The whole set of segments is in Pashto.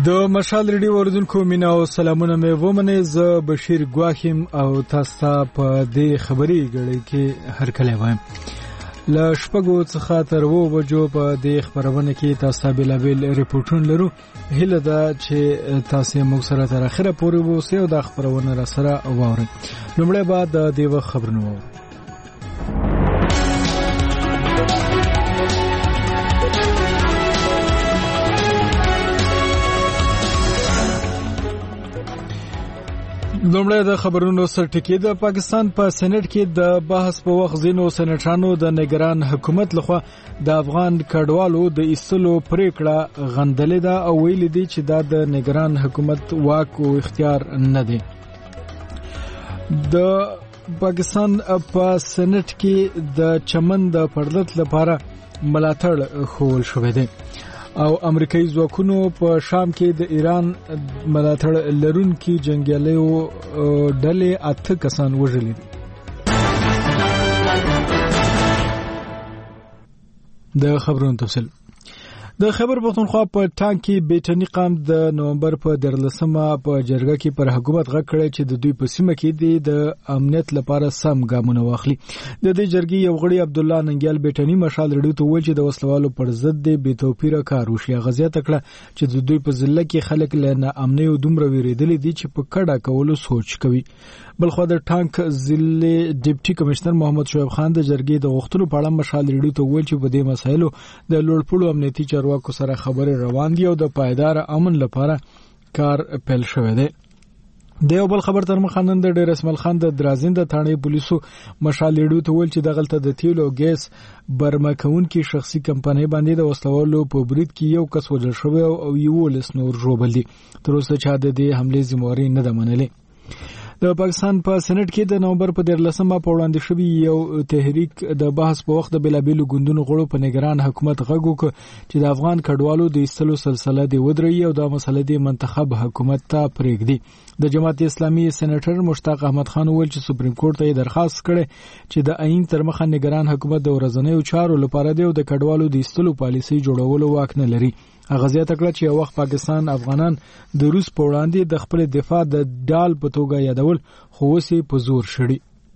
د مشال ریډیو اوریدونکو مینا او سلامونه مې ومنه. زه بشیر ګواخیم او تاسو په دې خبري غړي کې هر کله وایم. ل شپږو څخه تر 2 بجو په دې خبرونه کې تاسو بلابل ریپورتونه لرو. هله دا چې تاسو موږ سره تر اخره پورې ووسئ او د خبرونه را سره واورئ. لومړی بعد د دې خبرونه لومړی د خبرونو سرټکی. د پاکستان په سېنات کې د بحث په وخت ځینو سېناترانو د نگران حکومت لخوا د افغان کډوالو د ایستلو پریکړه غندلې ده او ویلي دي چې دا د نگران حکومت واک او اختیار نه دی. د پاکستان په سېنات کې د چمن د پردت لپاره ملاتړ خول شوې ده او امریکایي ځواکونو په شام کې د ایران ملاتړ لرونکي جنگیالیو ډلې 8 کسان وژلي دي. د خبرونو تفصیل. د خیبر پختونخوا په ټانک کې بیټنی قام د نومبر په 13مه په جرګه کې پر حکومت غږ کړی چې د دوی په سیمه کې د امنیت لپاره سم ګامونه واخلي. د دې جرګې یو غړي عبد الله ننګیال بیټنی مشال ریډیو ته ویل چې د وسلوالو پر ضد د بې توپیره کار وشي. غزیات کړه چې د دوی په ضلع کې خلک له امنیت او دومره ویریدل دي چې په کډه کولو سوچ کوي. بلخو د ټانک ضلع ډیپټي کمشنر محمد شعیب خان د جرګې د غوښتنو په اړه مشال ریډیو ته ویل چې په دې مسایلو د لوړپوړو امنیتي چارواکو سره خبرې روان دي او د پایدار امن لپاره کار پیل شوی دی. د یو بل خبر تر مخانن د ډیر اسماعیل خان د درازین د ثانې پولیسو مشال ریډیو ته ویل چې د غلطه د تیلو او ګیس برمکون کې شخصي کمپنۍ باندې د وسلوالو په برید کې یو کس وژل شوی او یو لس نور ژوبل دي. تر اوسه چا د دې حمله ذمہواری نه ده منلې. د پاکستان په سېنات کې د نومبر په 13مه په وړاندې شوی یو تحریک د بحث په وخت د بلابلو ګوندونو غړو په نگران حکومت غږ وکړ چې د افغان کډوالو د ایستلو سلسله دی ودرېږي او د مسلې د منتخب حکومت ته پرېږدي. د جماعت اسلامي سېناتر مشتاق احمد خان ویل چې سپریم کورټ ته درخواست کړي چې د عین تر مخه نگران حکومت د ورځنیو چارو لپاره دی او د کډوالو د ایستلو پالیسي جوړولو واک نه لري. غزیات کړه چې یو وخت پاکستان افغانان د روس په وړاندې د خپل دفاع د ډال په توګه یادول خو اوس په زور شړي.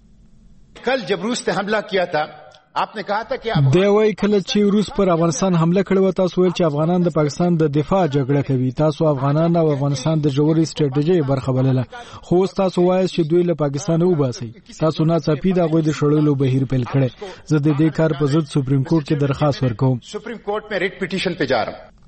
کل جب روس نے حملہ کیا تھا آپ نے کہا تھا کہ د وای کله چې روس پر افغانستان حمله کړې و تاسو ویل چې افغانان د پاکستان د دفاع جګړه کوي. تاسو افغانان او افغانستان د جوړې سټریټیجي برخه بلله خو تاسو وایي چې دوی له پاکستان وباسي. تاسو نه چاپی دا غوې د شړلو بهیر پیل کړي. زه د دې کار په ضد سپریم کورټ کې درخواست ورکوم. سپریم کورټ میں ریټ پټیشن پہ جا رہا ہوں.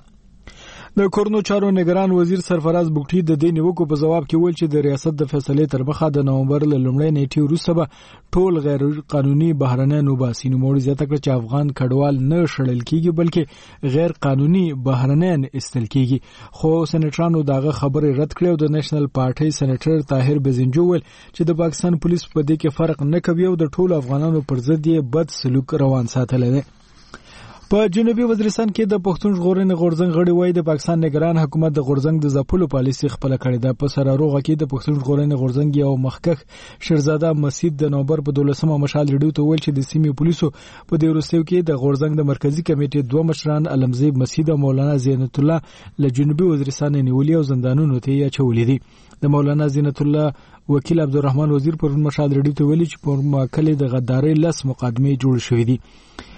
د کورنو چارو نگران وزیر سرفراز بوکټي د دې نیوکو په جواب کې ویل چې د ریاست د فیصلې تر مخه د نومبر ل لومړۍ نیټې وروسته به ټول غیر قانوني بهرنیان وباسي. نو موږ زیاته کړ چې افغان کډوال نه شړل کیږي بلکې غیر قانوني بهرنیان استل کیږي. خو سېناترانو داغه خبره رد کړې او د نېشنل پارټي سېناتر طاهر بزنجو ویل چې د پاکستان پولیس په دې کې فرق نه کوي او د ټول افغانانو پر ضد یې بد سلوک روان ساتل دي. په جنوبي وزیرستان کې د پښتون ژغورنې غورځنګ غړي وایي د پاکستان نگران حکومت د غورځنګ د ځپلو پالیسي خپل کړې ده. په سراروغه کې د پښتون ژغورنې غورځنګ یو مخکښ شهزاده مسعود د نومبر په 12مه مشال ریډیو ته ویل چې د سیمې پولیسو په دې وروستیو کې د غورځنګ د مرکزی کمیټې 2 مشران علمزیب مسعود او مولانا زینت الله له جنوبي وزیرستان نیولې او زندانونو ته یې چولې دي. د مولانا زینت الله وکیل عبدالرحمن وزیر پر مشال ریډیو ته ویلي چې په ماکلې د غدارۍ 10 مقدمې جوړ شوې دي.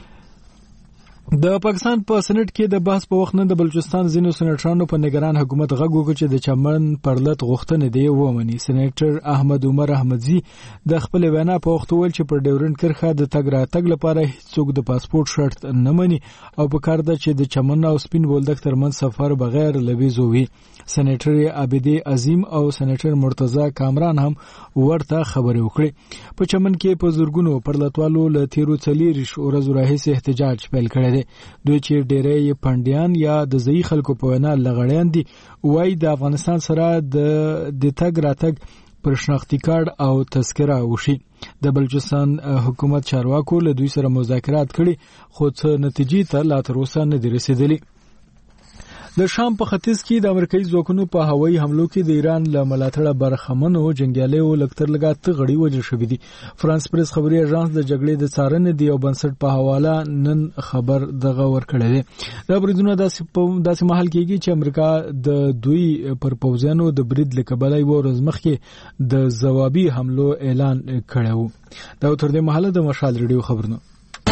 د پاکستان په سېنات کې د بحث په وخت نه د بلوچستان ځینو سېناترانو په نگران حکومت غږ وکړ چې د چمن پرلت غوښتنې دی ومني. سېناتر احمد عمر احمدزي د خپل وینا په وخت ویل چې پر ډیورنډ کرښه د تګ راتګ لپاره هیڅوک د پاسپورت شرط نه مني او په کار ده چې د چمن او سپین بولدک ترمنځ سفر بغیر له ویزو وي. سېناتر عابدي عظیم او سېناتر مرتضی کامران هم ورته خبرې وکړې. په چمن کې په زورګونو پرلتوالو له تیرو 4 ورځو راهیسې احتجاج پیل کړی دی. دوی چې ډېری پندیان یا د ځای خلکو په وینا لغړیان دي وایي د افغانستان سره د تګ راتګ پر شناختی کارت او تذکره وشي. د بلوچستان حکومت چارواکو له دوی سره مذاکرات کړي خو څه نتیجې ته لا تر اوسه نه دي رسیدلي. د شام په ختیځ کې د امریکایي ځواکونو په هوایي حملو کې د ایران له ملاتړه برخمنو جنگیالیو لکتر لګات غړي وژل شوې دي. فرانس پریس خبري اژانس د جګړې د څارنې دی او بنسټ په حواله نن خبر دغه ورکړی دی. دا بریدونه داسې مهال کېږي چې امریکا د دوی پر پوځیانو د برید لکبلای و ورځ مخکې د ځوابي حملو اعلان کړی و. دا تر دې مهاله د مشال ریډیو خبرونه.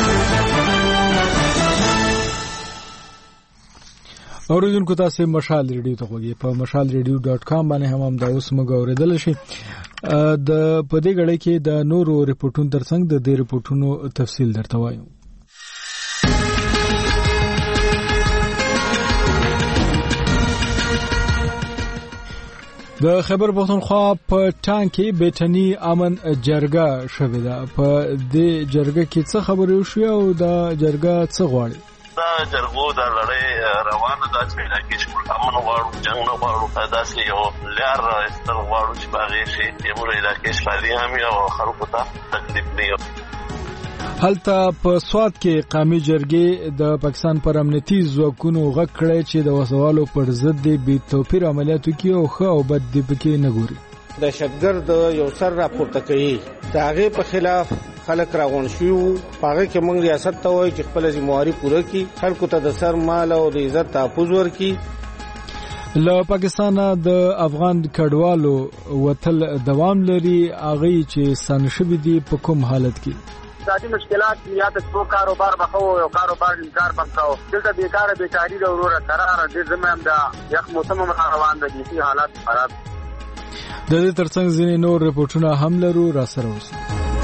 اوریدونکو تاسو مشال ریډیو ته وګورئ په mashalradio.com باندې هم دا اوس موږ اوریدل شي. د پدې غړي کې د نورو ریپورتونو ترڅنګ د دې ریپورتونو تفصیل درته وایم. د خیبر پختونخوا په ټانک کې بیٹنی امن جرګه شوې ده. په دې جرګه کې څه خبرې وشوې او د جرګه څه غواړي؟ دا جرګو د لړۍ روانه ده چې علاقې شمول امن غواړو، جنګ نه غواړو، داسې یو لار استل غواړو چې باغې شي زموږ علاقې شمالي هم او خلکو ته تکلیف نه وي. هلته په سوات کې قومي جرګې د پاکستان پر امنیتي ځواکونو غږ کړی چې د وسوالو پر ضد د بې توپیر عملیاتو کې او ښه او بد دی پکې نه ګوري. د شتګرد یو سر راپورته کوي د هغې په خلاف خلک راغون شو. هغه کې موږ ریاست ته وایي چې خپل ذمہواری پوره کړي، خلکو ته د سر مال او د عزت تحفظ ورکړي. له پاکستان د افغان کډوالو وتل دوام لري. هغه چې سن شوي دي په کوم حالت کې؟ اقتصادي مشکلات یا د څو کاروبار بخو او کاروبار انکار بکاو دلته بیکاری د ورور قرار د زمام د یخ موسم روان دي حالات خراب. د دې ترڅنګ ځینې نور ریپورتونه هم لرو، را سره اوسئ.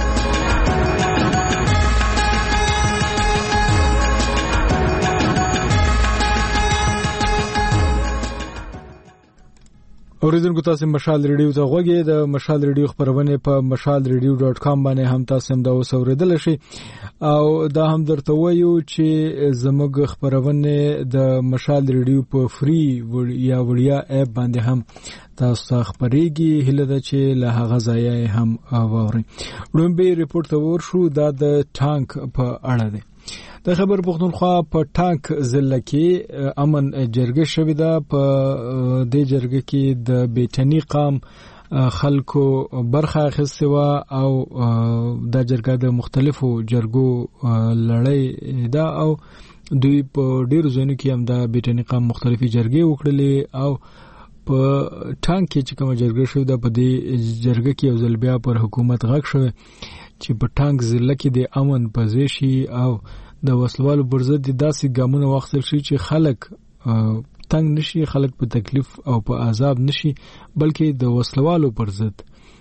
اوریدونکو تاسو مشال ریډیو ته غوږی. د مشال ریډیو خبرونه په mashalradio.com باندې هم تاسو هم دا اوریدل شي او دا هم درته وایو چې زموږ خبرونه د مشال ریډیو په فری یا وړیا اپ باندې هم تاسو خبرېږي. هله ده چې له هغه ځای هم واورئ. لومبي ریپورت ورشو دا د ټانک په اړه دی. د خیبر پختونخوا په ټانک ضلع کې امن جرګه شوې ده. په دې جرګه کې د بیٹنی قام خلکو برخه اخیستې وه او دا جرګه د مختلفو جرګو لړۍ ده او دوی په ډیرو ځایونو کې هم د بیٹنی قام مختلفي جرګې وکړلې او په ټانک کې چې کومه جرګه شوې ده په دې جرګه کې یو ځل بیا پر حکومت غږ شوی چې په ټانک ضلع کې د امن پځې شي او د وسلوالو پر ضد داسې ګامونه واخیستل شي چې خلک تنګ نشي، خلک په تکلیف او په عذاب نشي، بلکې د وسلوالو پر ضد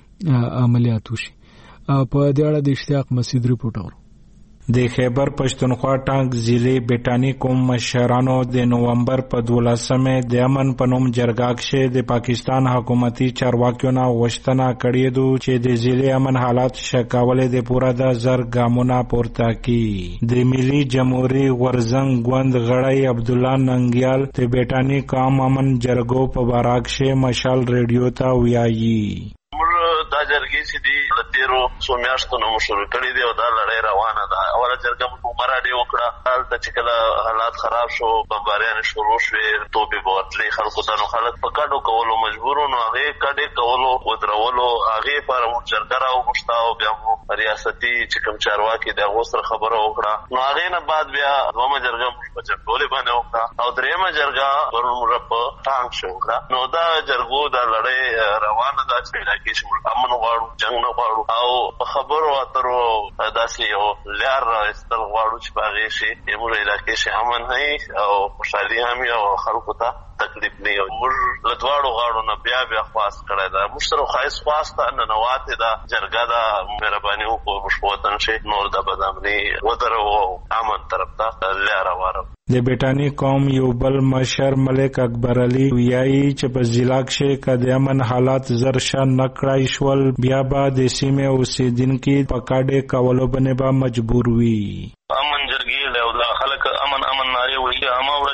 عملیات وشي. په دې اړه د اشتیاق مسعود ریپورت اورو. د خیبر پښتونخوا ټانک ضلع بیٹانی کوم مشرانو د نومبر په 12مه د امن په نوم جرګه کې د پاکستان حکومتي چارواکیو نه غوښتنه کړې ده چې د ضلع امن حالات شکاولې د پوره د زر ګامونه پورته کړي. د ملي جمهوریت غورزنګ غوند غړی عبد الله ننګیال د بیٹانی قوم امن جرګو په باره کې مشال ریډیو ته ویایي. دا جرګې چې دی د تیرو څو میاشتو نه شروع کړې دي او دا لړۍ روانه ده. اوله جرګه موږ مراډي وکړه، هلته چې کله حالات خراب شو، بمباریانې شروع شوې، توپې به ورتلې خلکو ته، نو خلک په کډو کولو مجبور وو. نو هغې کډې کولو ودرولو هغې لپاره موږ جرګه راوغوښته او بیا مو ریاستي چې کوم چارواکي د هغو سره خبره وکړه. نو هغې نه بعد بیا دومه جرګه موږ په جرګولې باندې وکړه او درېیمه جرګه پرون موږ په ټانک شو وکړه. نو دا جرګو دا لړۍ روانه ده چې علاقې شمول امن غواړو، جنګ نه غواړو او په خبرو اترو داسې یو لار استل غواړو چې باغې شي زموږ علاقې شي امن هي او خوشحالي هم او خلکو ته تکلیف نه وي. موږ له دواړو غاړو نه بیا خواست کړی ده. موږ سره خواهش خواسته ننواتې ده جرګه ده، مهرباني وکړو موږ په وطن شي نور د بدامني ودرو امن طرف ته لاره وارو. د بیٹانی قوم یو بل مشر ملک اکبر علي ویایي چې په ضلع کې که د امن حالات زر ښه نه کړای شول بیا به د سیمې اوسېدونکي په کډې کولو باندې به مجبور وي. امن جرګې له خلک امن نارې وایي، عامه ورځې موږ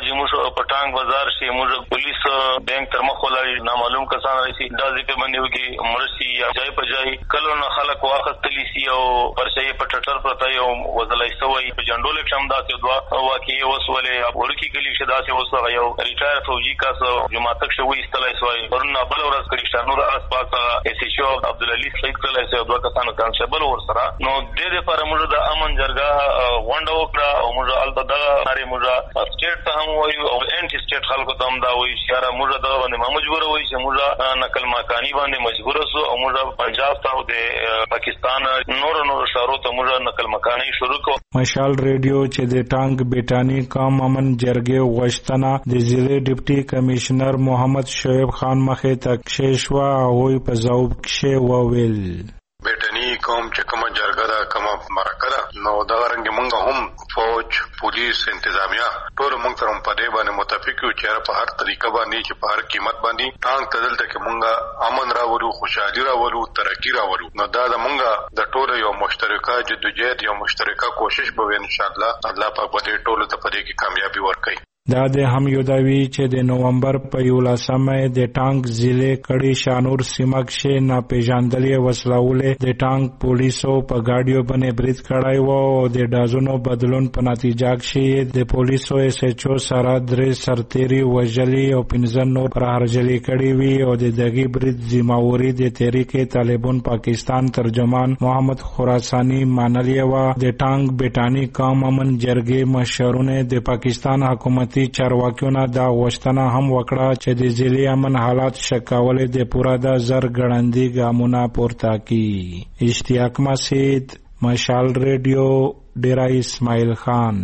پټانګ بازار شي موږ پولیس بانک تر مخ ولای نامعلوم کسان راشي دا ځکه باندې وږي مرسي یا ځای په ځای کله نو خلک واخستلی سي او پرشي په ټټر پرته یو وزلای سوی په جنډول کې هم داسې دوا واقعي وسولې ورکی کلی شي داسې وسه یو ریټایر فوجي کاس جماعت شوی استلای سوی ورنه بل ورځ کړي نور اسپاس اس ایچ او عبدالعلی سید کله سي دوه کسانو کانسټیبل ور سره نو د دې لپاره موږ د امن جرګه غونډه وکړه او موږ الته د هاري موږ سټیټ ته هم وایو او انټي سټیټ خلکو ته هم دا وایي چې موږ د باندې مجبور وایي چې موږ نقل مکانی باندې مجبور سو او موږ پنجاب ته د پاکستان نور شهرو ته موږ نقل مکانی شروع کړو. مشال ریډیو چې د ټانګ بیٹانی قوم امن جرګې وشتنه د ضلع ډیپټي کمشنر محمد شعیب خان مخې ته کښېشوه هغوی په ځواب کښې وویل بیٹنی قوم چې کومه جرګه ده کومه مرکه ده نو دا رنګ مونږ هم فوج پولیس انتظامیه ټول مونږ سره په دې باندې متفق یو چې په هر طریقه باندې چې په هر قیمت باندې ټانګ ته دلته کې مونږ امن راولو خوشحالي راولو ترقی راولو نو دا د مونږ د ټول یو مشترکه جدوجہد یو مشترکه کوشش به ان شاء الله په دې ټول ته په دې کې کامیابی ورکړي. دا د هم یوداوی چې د نومبر په 11 د ټانګ ضلع کړي شانور سیمه کې ناپېژاندلې وسلهولې د ټانګ پولیسو په گاډیو باندې برید کړای وو او د ډازونو بدلون په نتیجه کې د پولیسو اس ایچ او سره درې سرتيري وژلي او 15 نور پرهرجلي کړي وي او د دغه برید ذمہواری د تحریک طالبان پاکستان ترجمان محمد خراسانی مانلی و د ټانګ بیٹانی قوم امن جرګې مشرونه د پاکستان حکومت چارواکیونه دا غوښتنه هم وکړه چې د ضلع امن حالات شکاولې د پوره د زر ګړندي ګامونه پورته کړي. اشتیاق مسعود مشال ریډیو ډیرا اسماعیل خان.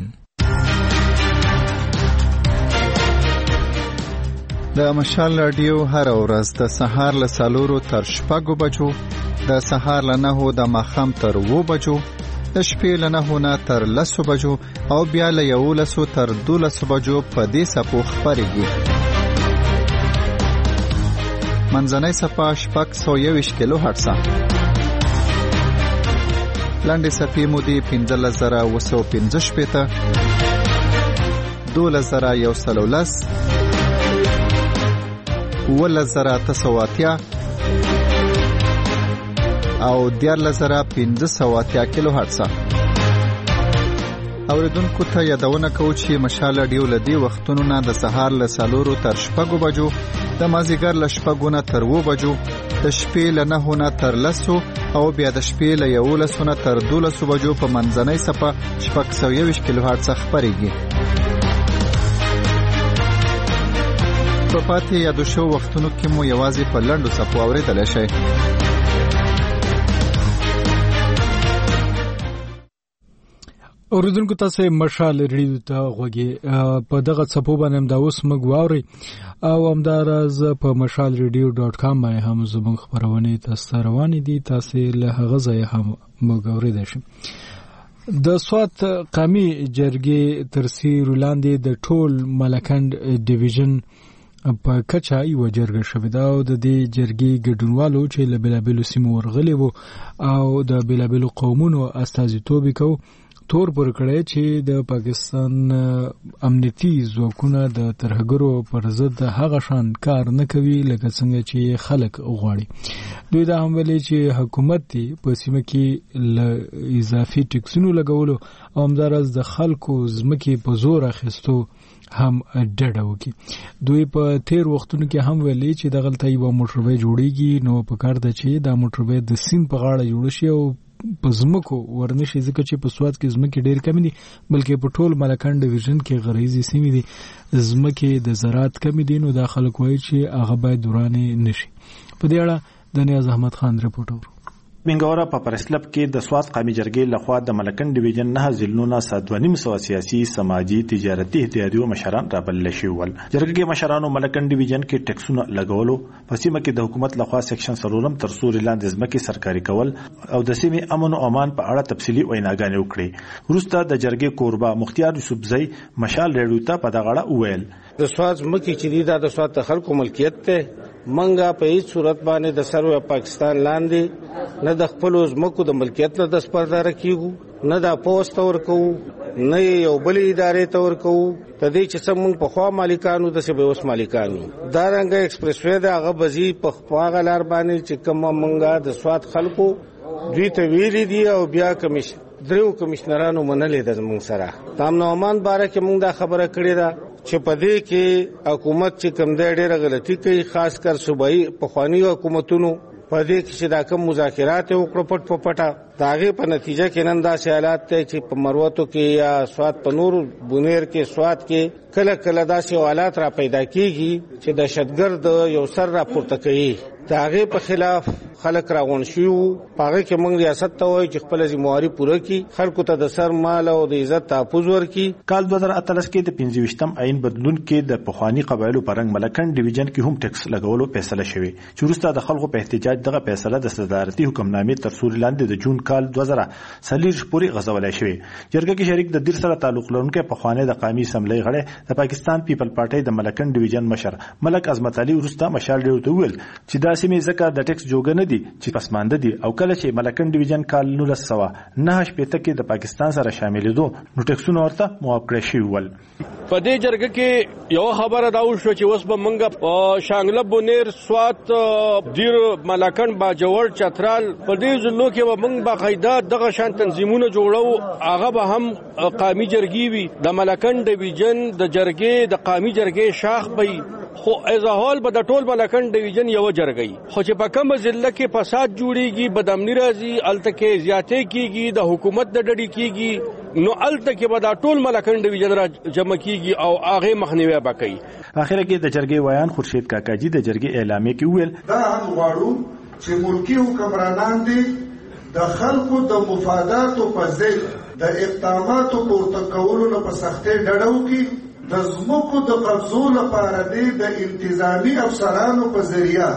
د مشال رادیو هر ورځ د سهار له 4 تر 6 بجو د سهار له 9 د ماښام تر 2 بجو د شپې له 9 تر 10 بجو او بیا له 11 تر 12 بجو په دې سپو خبرېږي. منځنۍ صفه 621 کیلو هرتز لاندې صفې مودې 15915 12110 11980 او 14580 کیلو هرتز. اوریدونکو ته یادونه کوو چې مشال رادیو لدی وختونو نه د سهار له 4 تر 6 بجو د مازیګر له 6 تر 2 بجو د شپې له 9 تر 10 او بیا د شپې له 11 تر 12 بجو په منځنۍ صفه 621 کیلو هرتز خبرېږي. په پاتې یادو شو وختونو کې مو یوازې په لنډو صفو اوریدلی شئ. اوریدونکو تاسو مشال ریډیو ته غوږی په دغه څپو باندې دا اوس موږ واوري او همدارز په mashalradio.com باندې هم زموږ خبرونه تاسو روانې دي تاسو له هغه ځای هم موږ اوریدئ شئ. د سوات قومي جرګې ترسیر وړاندې د ټول ملکند ډیویژن په کچا یو جرګه شوې ده او د دې جرګې ګډونوالو چې له بلابلو سیمو ورغلي وو او د بلابلو قومونو استازیتوب کوي تور پر کړی چې د پاکستان امنیتي ځواکونه د ترهګرو پر ضد هغه شان کار نه کوي لکه څنګه چې خلک غواړي. دوی دا هم ویلي چې حکومت په سیمه کې له اضافي ټکسونو لګولو او همدارس د خلکو ځمکې په زور اخیستو هم ډډه وکړي. دوی په تیر وختونو کې هم ویلي چې دغلته یو موټروي جوړیږي نو په کار ده چې دا موټروي د سیند په غاړه جوړ شي او په زمکو ورنشي ځکه چې په سواد کې زمکې ډېر کم دي بلکې په ټول ملکند ډیویژن کې غریزي سیمې دي زمکې د زراعت کم دي نو دا خلک وایي چې هغه باید دورانې نشي. په دې اړه د نیاز احمد خان رپورټ اورو. منګورا په پرسلب کې د سواد قومي جرګې لخوا د ملکند ډیویژن 9 ضلعونو 7.5 سیاسي سماجی تجارتي اتحادیو مشران رابلل شول. جرګې مشرانو ملکند ډیویژن کې ټکسونه لګولو په سیمه کې د حکومت لخوا سیکشن 3 تر سوري لاندې ځمکې سرکاري کول او د سیمې امن او امان په اړه تفصیلي ویناګانې وکړي. وروسته د جرګې کوربا مختیار یوسفزئی مشال ریډیو ته په دغه اړه وویل د سواد ځمکې چې دا د سواد خلکو ملکیت ته منګه په هیڅ صورت باندې د سروي پاکستان لاندې نه د خپل ځمکو د ملکیت نه د سپردار کیږو نه د پوسټ ورکو نه یو بل ادارې ته ورکو تدې چې څنګه په خوا مالکانو د سبه اوس مالکانو دا رنګ ایکسپریس وې دا هغه بزی په خواغه لار باندې چې کوم منګه د سواد خلکو دوی ته ویلي دي او بیا دریو کمشنرانو منلې د موږ سره تام نو امان باره کې موږ دا خبره کړې ده چې په دې کې حکومت چې کوم ډېره غلطي کوي خاص کر صوبایي پخوانی حکومتونو په دې کې چې دا کوم مذاکرات وکړو پټ په پټه داغه په نتیجه کې نن دا حالات ته چې په مروتو کې یا سواد په نور بونیر کې سواد کې کله کله داسې حالات را پیدا کیږي چې دهشتګرد یو سر راپورته کوي داغه په خلاف خلک راغون شو پاره کې موږ ریاست ته وایي چې خپل ذمہواری پوره کړي خلکو ته د سر مال او د عزت تحفظ ورکړي کال 2013 کې د 25م عین بدلون کې د پخوانی قبایلو پرنګ ملکن ډیویژن کې هم ټیکس لګولو فیصله شوه چې وروسته د خلکو په احتجاج دغه فیصله د صدارتي حکمنامې تر سوري لاندې د جون کال 2000 پورې غځولای شوی جرګه کې شریک د دیر سره تعلق لرونکي پخوانی د قومي اسمبلی غړي د پاکستان پیپل پارټي د ملکن ډیویژن مشر ملک عظمت علي وروسته مشال ډیو ته ویل چې دا سیمې زکه د ټیکس جوګه نه دي چې پسمانده دي او کله چې ملکن ډیویژن کال 1909 کې د پاکستان سره شاملېدو نو ټیکسونه ورته معاف کړی شوی ول په دې جرګه کې یو خبره دا وشو چې اوس به منګه شانګله بونیر سوات دیر ملکن باجوړ چترال په دې ځلو کې به منګ باقاعده دغه شان تنظیمونه جوړو هغه به هم قومي جرګي وي د ملکن ډیویژن د جرګې د قومي جرګې شاخ به خو ازهال به د ټول ملکن ډیویژن یو جرګي خو چې په کوم ضلع کې فساد جوړيږي بدامنی راځي الته زیاتې کیږي د حکومت د ډډې کیږي نو الته کې به دا ټول ملکن ډیویژن را جمع کیږي او هغه مخنیوي وکړي اخر کې د جرګې ویان خورشید کاکاجي د جرګې اعلامیه کې ویل دا هم غواړو چې ملکی حکمرانان دي د خلکو د مفاداتو په ځای د اقداماتو پورته کولو نه په سختۍ ډډه وکړي د ځمکو د قبضو لپاره دي د انتظامی افسرانو په ذریعہ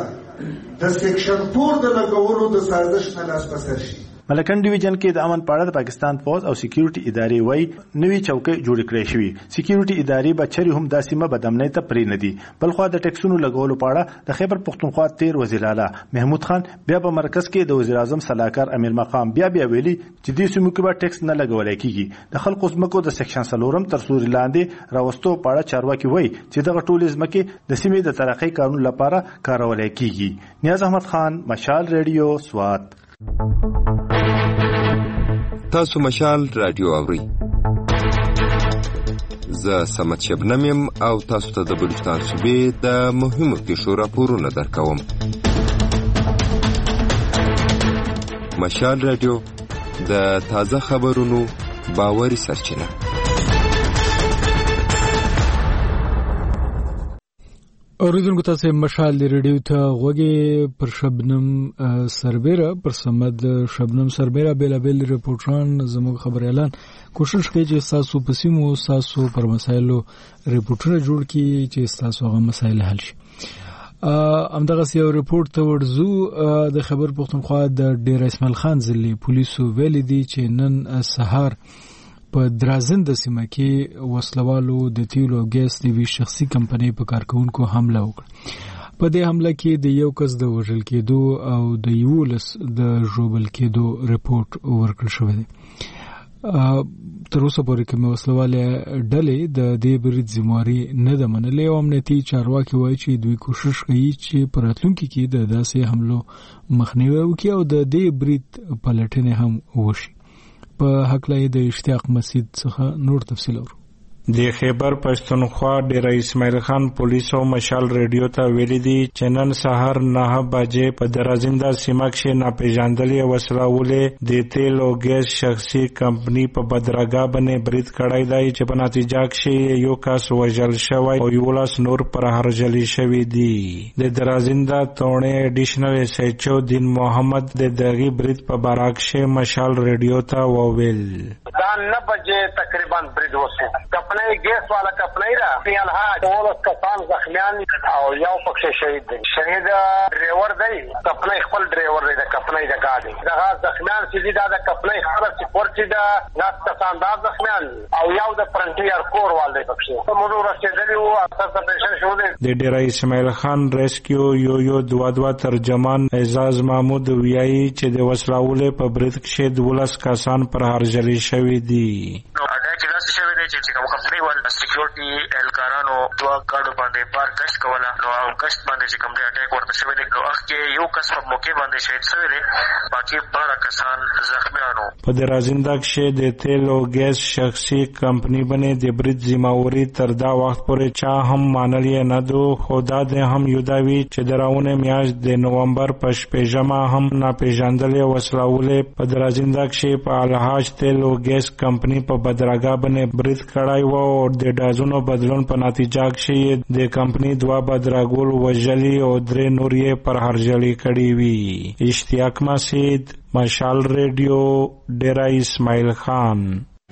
د سیکشن 4 د لګولو د سازش نه لاس پسر شي ملکن ډیویژن کې د امن پاړه د پاکستان فوج او سکیورټي ادارې وای نوې چوکۍ جوړ کړې شوې سکیورټي ادارې به چری هم د سیمه بدامنۍ ته پرې نه دي بلخو د ټیکسونو لګولو پاړه د خیبر پختونخوا تیر وزیر اعلی محمود خان بیا په مرکز کې د وزیر اعظم صلاحکار امیر مقام بیا ویلي چې د سیمو کې به ټیکس نه لګولای کیږي د خلکو زمکو د سیکشن 4 تر سوري لاندې راوستو پاړه چارواکي وای چې دغه ټول زمکه د سیمې د ترقۍ قانون لپاره کارولای کیږي نیاز احمد خان مشال ریډیو سوات تاسو مشال رادیو اورئ زه سمت شبنم یم او تاسو ته د بلوچستان صوبې د مهمو پیښو راپورونه درکوم مشال رادیو د تازه خبرونو باوري سرچینه اوریدونکو تاسو مشال دی ریډیو ته غوږی پر شبنم سربیره پر سمد شبنم سربیره بیلابل ریپورټران زموږ خبر اعلان کوشش کوي چې تاسو په سیمو تاسو پر مسایلو ریپورټونه جوړ کړي چې تاسو هغه مسایل حل شي امدغه یو ریپورت ته ورزو د خبر پختونخوا د ډیر اسماعیل خان ضلعي پولیسو ویل دي چې نن سهار په درازند سیمه کې وسلوالو د تیلو او ګیس د وی شخصي کمپنۍ په کارکونکو حمله وکړه په دې حمله کې د یو کس د وژل کېدو او د یو لس د ژوبل کېدو ریپورت ورکړل شوی دی تر اوسه پورې کوم وسلواله ډلې د دې برید ذمہواری نه ده منلې او امنیتي چارواکي وایي چې دوی کوشش کوي چې په راتلونکي کې د داسې حملو مخنیوي وکړي او د دې برید پلټنې هم وشي په حق لای د اشتیاق مسجد څخه نور تفصیل اورو د خیبر پښتونخوا ډیر اسماعیل خان پولیسو مشال ریډیو ته ویلي دي چې نن سهار 9 بجې په درازنده سیمه کې ناپېژاندلې وسلواله د تیل او ګیس شخصي کمپنۍ په بدرګه باندې برید کړی دی چې په نتیجه کې یو کس وژل شوی او یو لاس نور پر هرجلی شوی دی د درازنده تونه اډیشنل ایس ایچ او دین محمد د دغه برید په باراکشه مشال ریډیو ته وویل دا 9 بجې تقریبا برید وشو کپنۍ ګیس والا کپنۍ را پیال ها ټول کسان زخمیان او یو پکې شهید دي شهید ډرایور دی کپنۍ خپل ډرایور دی د کپنۍ د گاډي دا زخمیان چې دا کپنۍ خبره چې پورتي دا لاس کسان دا زخمیان او یو د فرنټیر کور والي پکې موږ ورسېدلی وو اساسا پیشن شو دي د ډیر اسماعیل خان ریسکیو یو دوا ترجمان اعزاز محمود ویایي چې د وسلواله په برید کې 12 کسان پر هرجلی شوی دي چې کوم کمپنی ول سکیورټي اهلکارانو دوه ګاډو باندې بار گشت کوله نو هغه گشت باندې چې کوم اٹیک ورته شوی دی نو هغه یو کس په موقع باندې شهید شوی دی باقي 12 کسان زخمیانو په درازنده کې د تیل او ګیس شخصي کمپنی باندې د برید ذمہواری تر دا وخت پورې چا هم مانلې نه دو خدا د هم یوداوی چې دراونه میاشت د نومبر په شپږمه هم ناپېژندلې وسلاولې په درازنده کې په الحاج تیل او ګیس کمپنی په بدرګه باندې برید کړای و او د ډازونو بدلون په نتیجه کې د کمپنی دوا بدرګول وجلی او درې نور یې پر هرجلی کړی وی. اشتیاق مسعود، مشال ریډیو، ډیرا اسماعیل خان.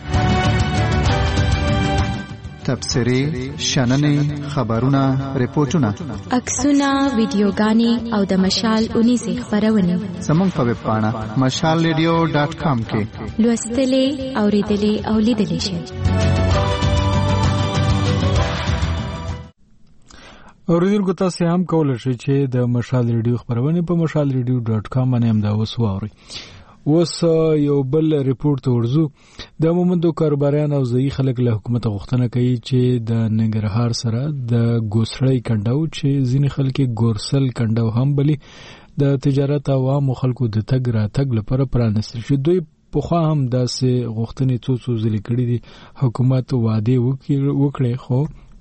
تبصرې، شننې، خبرونه، ریپورتونه، عکسونه، ویډیوګانې او د مشال 19 خبرونه زموږ په ویب پاڼه mashalradio.com کې لوستلې، اوریدلې او لیدلې شئ. اوریدونکو تاسو هم کولای شئ چې د مشال ریډیو خبرونه په mashalradio.com باندې هم دا وسوارئ. اوس یو بل ریپورت ورزو. د مومندو کاروباریان او ځایی خلک له حکومت غوښتنه کوي چې د ننګرهار سره د ګوسړی کنډاو چې ځینې خلک ګورسل کنډاو هم بلی د تجارت او عام خلکو د تګ راتګ لپاره پرانستل شي. دوی پخوا هم داسې غوښتنې څو ځلې کړې دي. حکومت وعده وکړي خو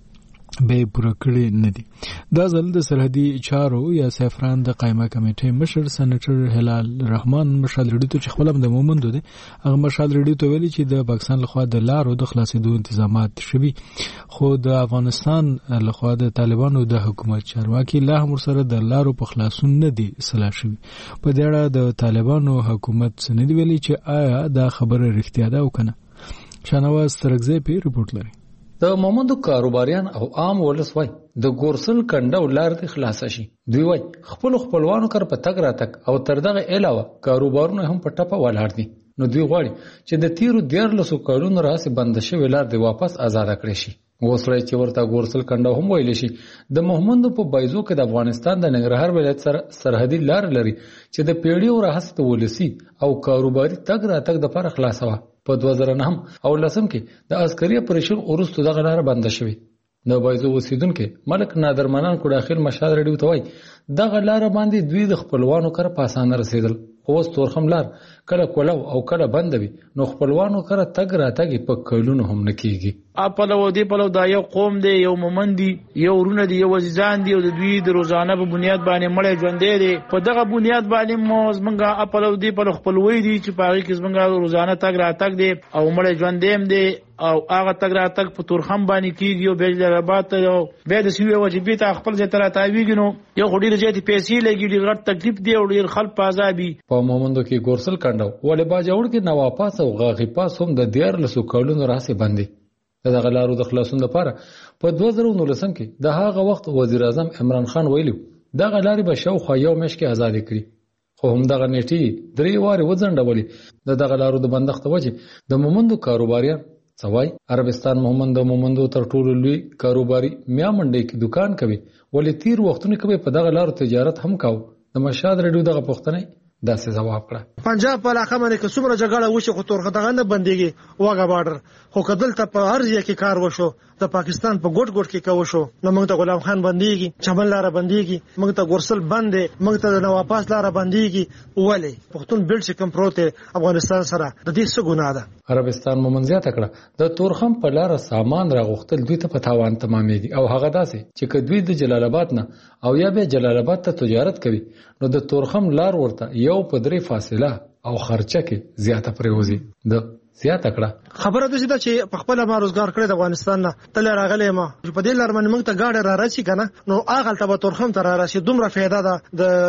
به پوره کړی نه دي. دا ځل د سرحدي چارو یا سفران د قائمه کمیټې مشر سېنیټر هلال رحمان مشال ریډیو ته خپل د مومندو دي هغه مشال ریډیو ته ویلي چې د پاکستان لخوا د لارو د خلاصېدو تنظیمات شوي خو د افغانستان لخوا د طالبانو د حکومت چارواکي لا هم سره د لارو په خلاصون نه دي اصلاح شوي. په دې اړه د طالبانو حکومت سند ویلي چې آیا دا خبره رښتیا ده او کنه. شانواز ترغزی په ریپورت لري. د مومندو کاروباریان او عام ولس وای د ګورسل کنډه ولار د خلاص شي. دوی وای خپلوانو کر په تګ راتګ او تر دغه علاوه کاروبارونه هم په ټپه ولاړ دي. نو دوی غواړي چې د تیرو 14 کلونو راځي بند شوی لار دی واپس آزاد کړي شي. وسره چې ورته ګورسل کنډه هم ویل شي. د مومندو په بایزو کې د افغانستان د ننګرهار ولایت سره سرحدي لار لري چې د پیړیو راهسته ولسی او کاروباري تګ راتګ د پر خلاصوه. په 2009 او لسم کې د عسکري اپریشن وروسته دغه لار بند شوه. د بایزو اوسیدونکو ملک نادر منان کو داخل مشال ریډیو ته وای دغه لار باندې دوی د خپلوانو کر په اسانه رسیدل. اوس تورخم لار کله کولو او کله بندوي نو خپلوانو کر تګ راتګ په کلونو هم نکېږي. اپلو دی پلو دا یو قوم دی، یو مومندي، یو ورونه دی، یو عزیزان دی او د دوی د روزانه په بنیاد باندې مړ ژوندې دي. په دغه بنیاد باندې موږ اپلو دی پلو خپلوي دي چې پاره کې زمونږ روزانه تګ راتګ دی او مړ ژوندې دی او هغه تګ راتګ په تورخم باندې کیږي او بیجلرآباد ته او به د سیوی واجبې ته خپل ځای ته راتاویږي نو یو خډیر ځای ته پیسې لګي ډیر غټ تکلیف دی او ډیر خلک په عذابي. په مومندو کې ګورسل کنډو ولې باجوړ کې نواپاس او غاغي پاس هم د 14 کلونو راځي باندې دغه لارو د خلاصون لپاره په 2019 کې د هغه وخت وزیر اعظم عمران خان ویلو دغه لارې به شاوخوا یو میاشت کې آزاد کړي. خو هم دغه نیټي 3 واره وځنډولې. دغه لارو د بندښت وجه د مومندو کاروباریان سوای عربستان مومندو تر ټولو لوی کاروباري میا منډي کې دکان کوي ولې تیر وختونه کې په دغه لارو تجارت هم کاو. د مشاد ریډیو دغه پوښتنه داسې جواب کړه. پنجاب په علاقه باندې که څومره جګړه وشي خو تورخه دغه نه بنديږي واګه بارډر خو کدل ته په هر ځای کې کار وشو د پاکستان په ګوټ کې کا وشو نو موږ ته غلام خان بنديږي چمن لار بنديږي موږ ته ګورسل بندې موږ ته نواپاس لار بنديږي ولې پښتون بیل چې کم پروت افغانستان سره د دې څه ګناه ده. عربستان مومنځه تکړه د تورخم په لار سامان راغختل دوی ته په تاوان تمامېږي او هغه داسې چې کدوې د جلال آباد نه او یا به جلال آباد ته تجارت کوي نو د تورخم لار ورته یو په درې فاصله او خرچه کې زیاته پریوزي. د زیاته کړه خبره ده چې په خپل ما روزګار کړی د افغانستان نه تل راغلی ما په دې لار باندې موږ ته گاډه را راشي کنه نو اغه ته به تورخم ته را راشي دومره فایده ده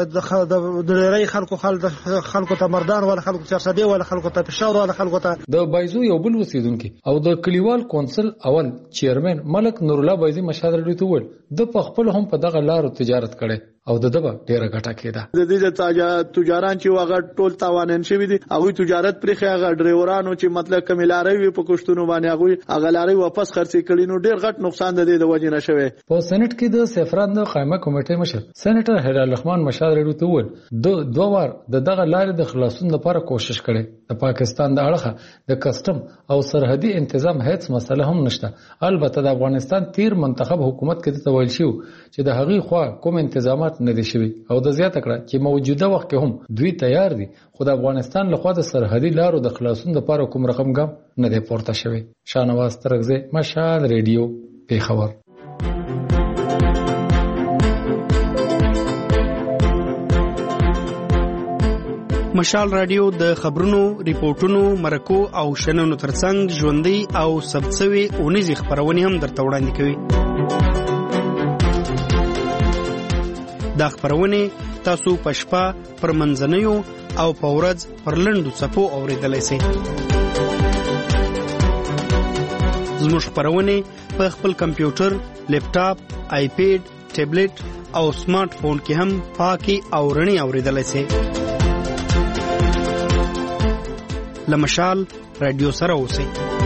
د لری خلکو ته مردان ولا خلکو چرسدي ولا خلکو ته پېښور ولا خلکو ته. د بایزو یو بل وسیدونکو او د کلیوال کونسل اول چیرمن ملک نور الله بایزي مشاد ریډیو ته ول د خپل هم په دغه لارو تجارت کړي او دغه ډیره ګټه کېده. د دې تجاران چې واغ ټول تاوانن شوی دي هغه تجارت پرې هغه ډرایورانو چې مطلب کملاري وي په کوشتونو باندې هغه لاري واپس خرڅ کړي نو ډیر غټ نقصان د وجې نشوي. په سېنات کې د سفران د قائمه کمیټې مشر سېنیټر هلال رحمان مشال رډو ته ول دوه وار دغه لارې د خلاصون لپاره کوشش کړي. د پاکستان د اړخه د کسٹم او سرحدي تنظیم هیڅ مسله هم نشته. البته د افغانستان تیر منتخب حکومت کې ته ویل شو چې د هغې خوا کوم تنظیمات نه دي شوي او د زیاته کړه چې موجوده وخت کې هم دوی تیار دي خو د افغانستان لخوا د سرحدي لارو د خلاصون لپاره کوم رقم ګام نه دی پورته شوی. شاهنواز ترغزی مشال ریډیو پیښور. مشال رادیو د خبرونو، ریپورتونو، مرکو او شننو ترڅنګ ژوندۍ او ثبتسوي اونیزې خبرونه هم درته وړاندې کوي. دا خبرونه تاسو په شپه پر منځنیو او په ورځ پر لنډو څپو اوریدلای شئ. زموږ خبرونه په خپل کمپیوټر، لیپټاپ، آیپیډ، ټابلیټ او سمارټ فون کې هم پاکي او رڼي اوریدلای شئ. لمشال رادیو سره اوسئ.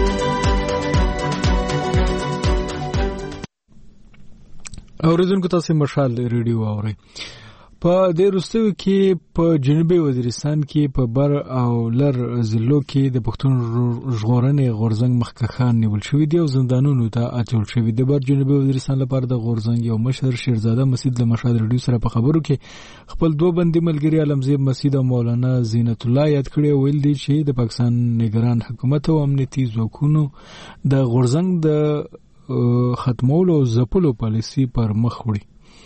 اوریدونکو تاسو مشال ریډیو اورئ. په دې وروستیو کې په جنوبي وزیرستان کې په بر او لر ضلعو کې د پښتون ژغورنې غورځنګ مخکښان نیول شوي دي او زندانونو ته اچول شوي. د بر جنوبي وزیرستان لپاره د غورځنګ یو مشر شیرزاده مسعود له مشال ریډیو سره په خبرو کې خپل دوه بندي ملګري علمزیب مسعود او مولانا زینت الله یاد کړي. ویل دي چې د پاکستان نگران حکومت او امنیتي ځواکونو د غورځنګ د ختمولو او ځپلو پالیسي پر مخ وړي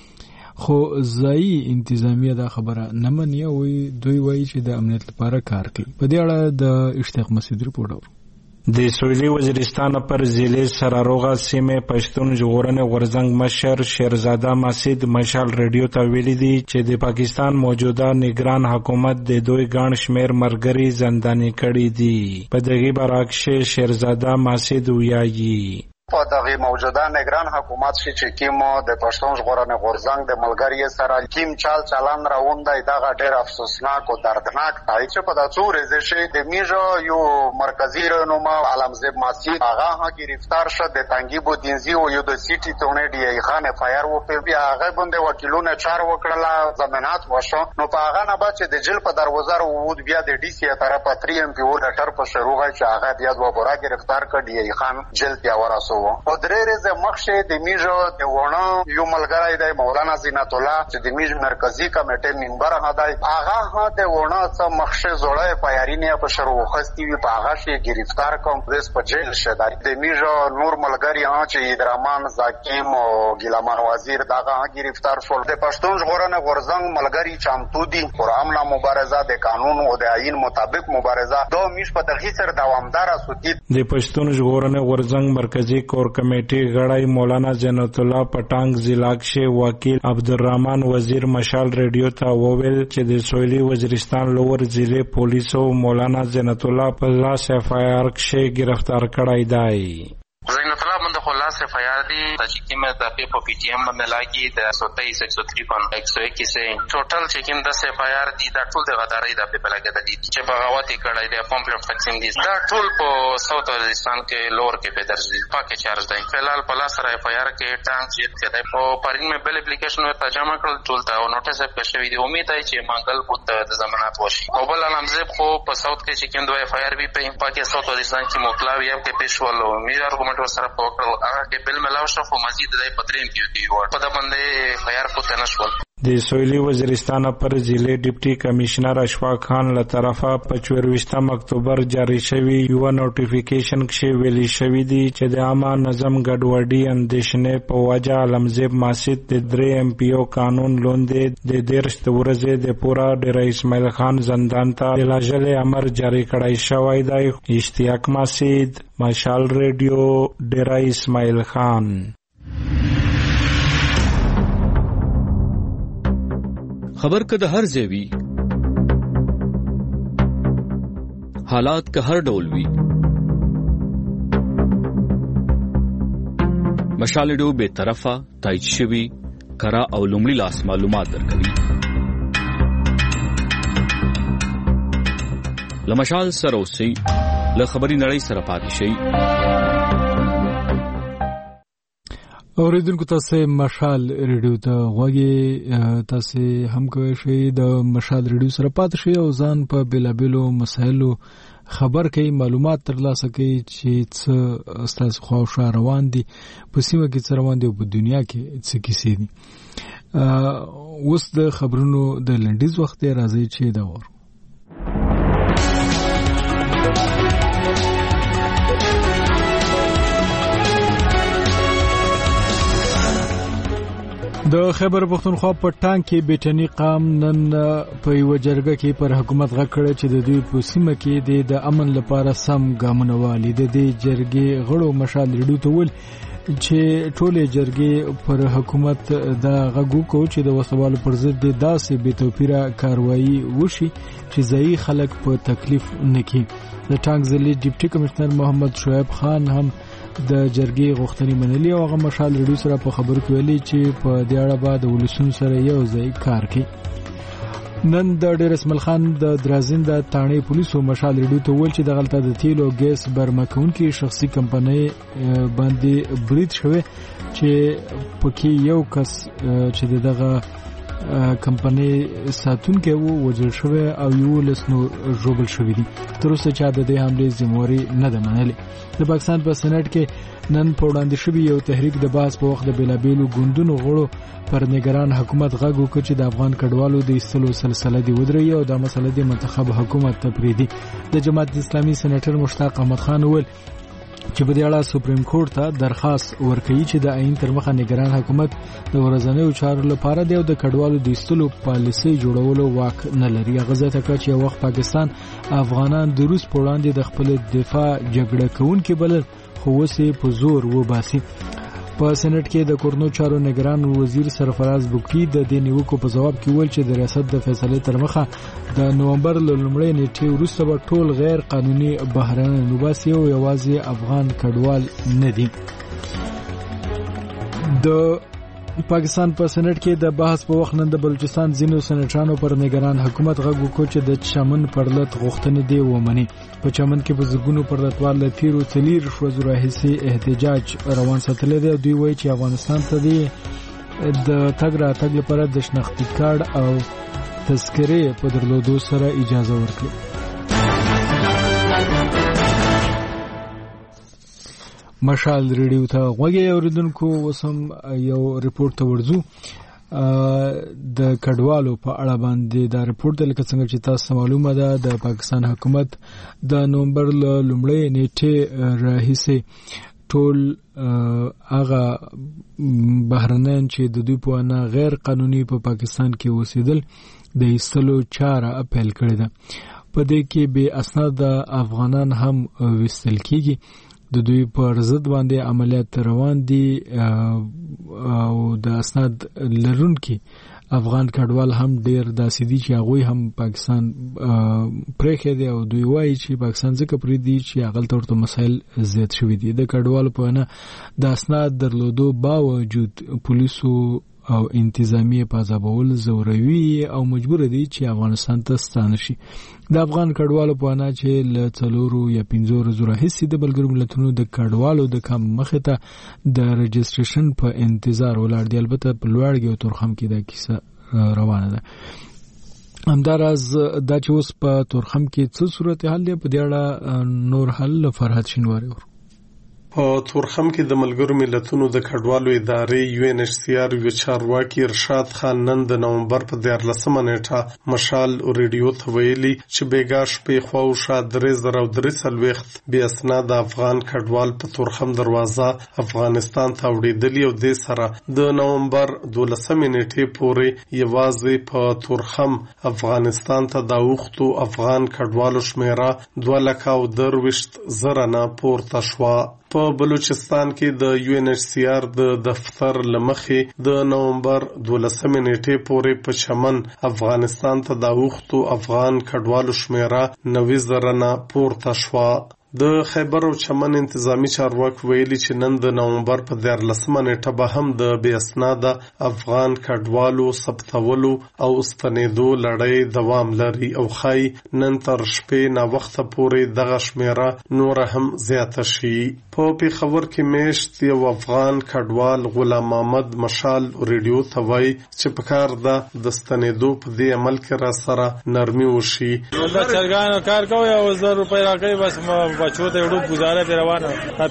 خو ځایي انتظامیه دا خبره نه مني او دوی وایي چې د امنیت لپاره کار کوي. په دې اړه د اشتیاق مسعود ریپورت اورو. د سویلي وزیرستان پر ضلع سراروغه سیمه پښتون ژغورنې غورځنګ مشر شیرزاده مسعود مشال ریډیو ته ویلي دي چې د پاکستان موجوده نگران حکومت د دوی ګڼ شمېر ملګري زنداني کړي دي. په دغه برعکس شیرزاده مسعود وایي په دغه موجوده نگران حکومت چې کیمو د پښتون ژغورنې غورځنګ د ملګری سره کیم چلن راوندای دغه ډېر افسوسناک او دردناک دی چې په دغه ورځ د میجو یو مرکزی رهنما علمزیب مسعود هغه گرفتار شد د تنګي بودینزی او یو د سیټي تونې دی خان فایر و په بیا هغه باندې وکیلونه چار وکړه ضمانت وشو نو په هغه نه بچ د جیل په دروازه وود بیا د ډي سي طرفه 3 ام پی او لټر په شروع چې هغه بیا دوه بورا گرفتار کړ دی خان جیل بیا ورسو او درې ورځې مخکې د میجو د ونه یو ملګری دی مولانا زینت الله چې د میجو مرکزی کمیټې ممبر هداي هغه د ونه څخه مخکې زوړې پیارینه په شروع خستی وی په هغه شي گرفتار کوم پولیس په جیل شد د میجو نور ملګری چې درمان زاکیم او ګلمان وزیر دغه گرفتار شول د پښتون ژغورنې غورځنګ ملګری چمتو دي قرآن مبارزه د قانون او د آئین مطابق مبارزه دو میش په تلخی سره دوامدار اسوتی د پښتون ژغورنې غورځنګ مرکزی کور کمیټې غړی مولانا زینت الله پټانګ ضلع کې وکیل عبدالرحمن وزیر مشال ریډیو ته وویل چې د سویلي وزیرستان لور ضلع پولیسو مولانا زینت الله په لاس اف آی آر کې گرفتار کړی دی. زینت الله باندې خلاص اف آی آر دی چې کومه د پی ټی ایم باندې لاګي د 123 باندې 121 سه ټوټل چې کوم د اف آی آر دی دا ټول د غداري د په لګه د دي چې بغاوت کړای دی پمپلیټ تقسیم دي دا ټول په ساوث وزیرستان کې لور کې په درځي پاکه چارج دی فلال په لاس سره اف آی آر کې ټانک جیت کې دی په پرین مې بل اپلیکیشن ته جمع کړل ټول ته نوټیس په شوی دی امید دی چې منګل بوت د ضمانت وشي او بل علمزیب خو په ساوث کې چې کوم د اف آی آر بي په پاکه ساوث وزیرستان کې موکلاوی کې پېښول او میر ارګومنټ سره په هغه کې بل ملاو شو خو مزید د پترین کیږي او په د باندې خیر کو تنشول د سویلي وزیرستان پر ضلع ډیپټي کمشنر اشفاق خان له طرفه په 24 اکتوبر جاری شوی یو نوټیفیکیشن کې ویلي شوی دی چې د عامه نظم ګډوډي اندیشنې په وجه علمزیب مسعود د 3 ام پی او قانون لوندې د 13 ورځې د پورا ډیر اسماعیل خان زندان ته د لاجل امر جاری کړای شوی دی. اشتیاق مسعود مشال ریډیو ډیر اسماعیل خان. خبر که د هر ځای وي حالات که هر ډول وي مشال ډیو به طرفه تایید شوی کره او لومړي لاس معلومات درکوي. لمشال سره اوسئ، له خبري نړۍ سره پاتې شئ. اوریدونکو تاسو مشال ریډیو ته غوږی، تاسو هم کوئ شئ د مشال ریډیو سره پاتې شئ او ځان په بلابلو مسایلو خبر کوي، معلومات ترلاسه کوي چې څه ستاسو خواوشا روان دي، په سیمه کې څه روان دي او په دنیا کې څه کیسې دي. اوس د خبرونو د لنډیز وخت راځي چې دا وره د خیبر پختونخوا په ټانګ کې بیټنی قام نن په یو جرګه کې پر حکومت غږ کړی چې د دوی په سیمه کې د امن لپاره سم ګامونه والی. د دې جرګې غړو مشال ریډیو ته ویل چې ټولې جرګې پر حکومت دا غږ وکړ چې د وسوالو پر ضد داسې بې توپیره کاروایی وشي چې ځایي خلک په تکلیف نه کړي. د ټانګ ضلعي ډیپټي کمشنر محمد شعیب خان هم د جرګې غوښتنې منلې او هغه مشال ریډیو سره په خبرو کې ویلي چې په دې اړه به د ولسونو سره یو ځای کار کوي. نن د ډیر اسماعیل خان د درازین د تانې پولیسو مشال ریډیو ته ویل چې د غلطه د تیل او ګیس برمکونکي شخصي کمپنۍ باندې برید شوی چې پکې یو کس چې دغه کمپنۍ ساتونکي وو وژل شوی او یو لسنو ژوبل شوی دي. تر اوسه چا د دې حملې ذمہواري نه ده منلې. د پاکستان په سېنات کې نن په وړاندې شوی یو تحریک د باز په وخت د بیلابیلو ګوندونو غړو پر نگران حکومت غږ وکړ چې د افغان کډوالو د ایستلو سلسله دی ودرې او د مسله د منتخب حکومت تپریدي. د جماعت اسلامي سېنیټر مشتاق احمد خان وویل چې په دې اړه سپریم کورټ ته درخواست ورکړي چې د آئین تر مخه نگران حکومت د ورځنیو چارو لپاره د کډوالو د ایستلو پالیسي جوړولو واک نه لري. هغه ځکه چې یو وخت پاکستان افغانان د روس په وړاندې د خپل دفاع جګړه کوونکي بلل خو اوس په زور وباسي. په سېنات کې د کورنو چارو نگران وزیر سرفراز بوکټي د دې نیوکو په جواب کې ویل چې د ریاست د فیصلې تر مخه د نومبر لومړۍ نیټې وروسته به ټول غیر قانوني بهرنیان وباسي او یوازې افغان کډوال نه دي. د پاکستان په سېنات کې د بحث په وخت نن د بلوچستان ځینو سېنیټرانو پر نگران حکومت غږ وکړ چې د چمن پرلط غوښتنې دی ومني. په چمن کې په زګونو پرلطوال له تیرو څلیر شوزو راهیسې احتجاج روان ساتلی دی. دوی وایي چې افغانستان ته د تګ راتګ لپاره د شناختي کارت او تذکرې په درلودو سره اجازه ورکړي. مشال ریډیو ته غوږی اوریدونکو وسم یو ریپورت ته ورځو د کډوالو په اړه باندې دا ریپورت لکه څنګه چې تاسو معلومه ده د پاکستان حکومت د نومبر لومړۍ نیټه راهیسې ټول هغه بهرنیان چې د دوی په اړه غیر قانوني په پاکستان کې اوسېدل د ایستلو چاره اپیل کړې ده. په دې کې بې اسناد افغانان هم وستل کیږي. د دوی پر ضد باندې عملیات روان دي او د اسناد لرونکي افغان کډوال هم ډیر داسې دي چې هغه هم پاکستان پرېخي دي او دوی وایي چې پاکستان ځکه پرې دي چې هغه تورته مسایل زیات شوي دي. د کډوالو په اړه د اسناد درلودو باوجود پولیسو او انتظامیه په ځابول زوروي او مجبور دي چې افغانستان ته ستانه شي. د افغان کډوالو په اړه چې ل 4 یا 15 زره هیڅ د بلګرو ملتونو د کډوالو د کم مخه ته د رجستریشن په انتظار ولاړ دي. البته په لوړګي او تورخم کې دا کیسه روانه ده. همداراز دا چې اوس په تورخم کې څه صورتحال دی په دې اړه نور حل فرحت شینواری په تورخم کې د ملګرو ملتونو د کډوالو ادارې UNHCR یو چارواکي ارشاد خان نن د نومبر په 14 نیټه مشال ریډیو ته ویلي چې بیګاش په خواوشا 3030 بیا اسناد افغان کډوال په تورخم دروازه افغانستان ته وړاندې او د سره د نومبر 12 نیټې پورې یوازې په تورخم افغانستان ته د وختو افغان کډوالو شمیره 2,020,000 نه پورته شوه. په بلوچستان کې د UNHCR د دفتر لمخې د نومبر 12 نیټې پورې په چمن افغانستان ته د وختو افغان کډوالو شمیره 90,000 نه پورته شوه. د خیبر او چمن انتظامی چارواکي ویلي چې نن د نومبر په 14 نیټه به هم د بې اسناده افغان کډوالو ثبتولو او ستنېدو لړۍ دوام لري او خای نن تر شپې نا وخت پورې دغه شمیره نور هم زیاته شي. په پیښور کې میشت یو افغان کډوال غلام محمد مشال ریډیو ته وایي چې په کار ده د ستنېدو په دې عمل کې را سره نرمي وشي. د چرګانو کار کوي او 1000 روپۍ راکوي بس بچو ته وړو گزاره دی روانه.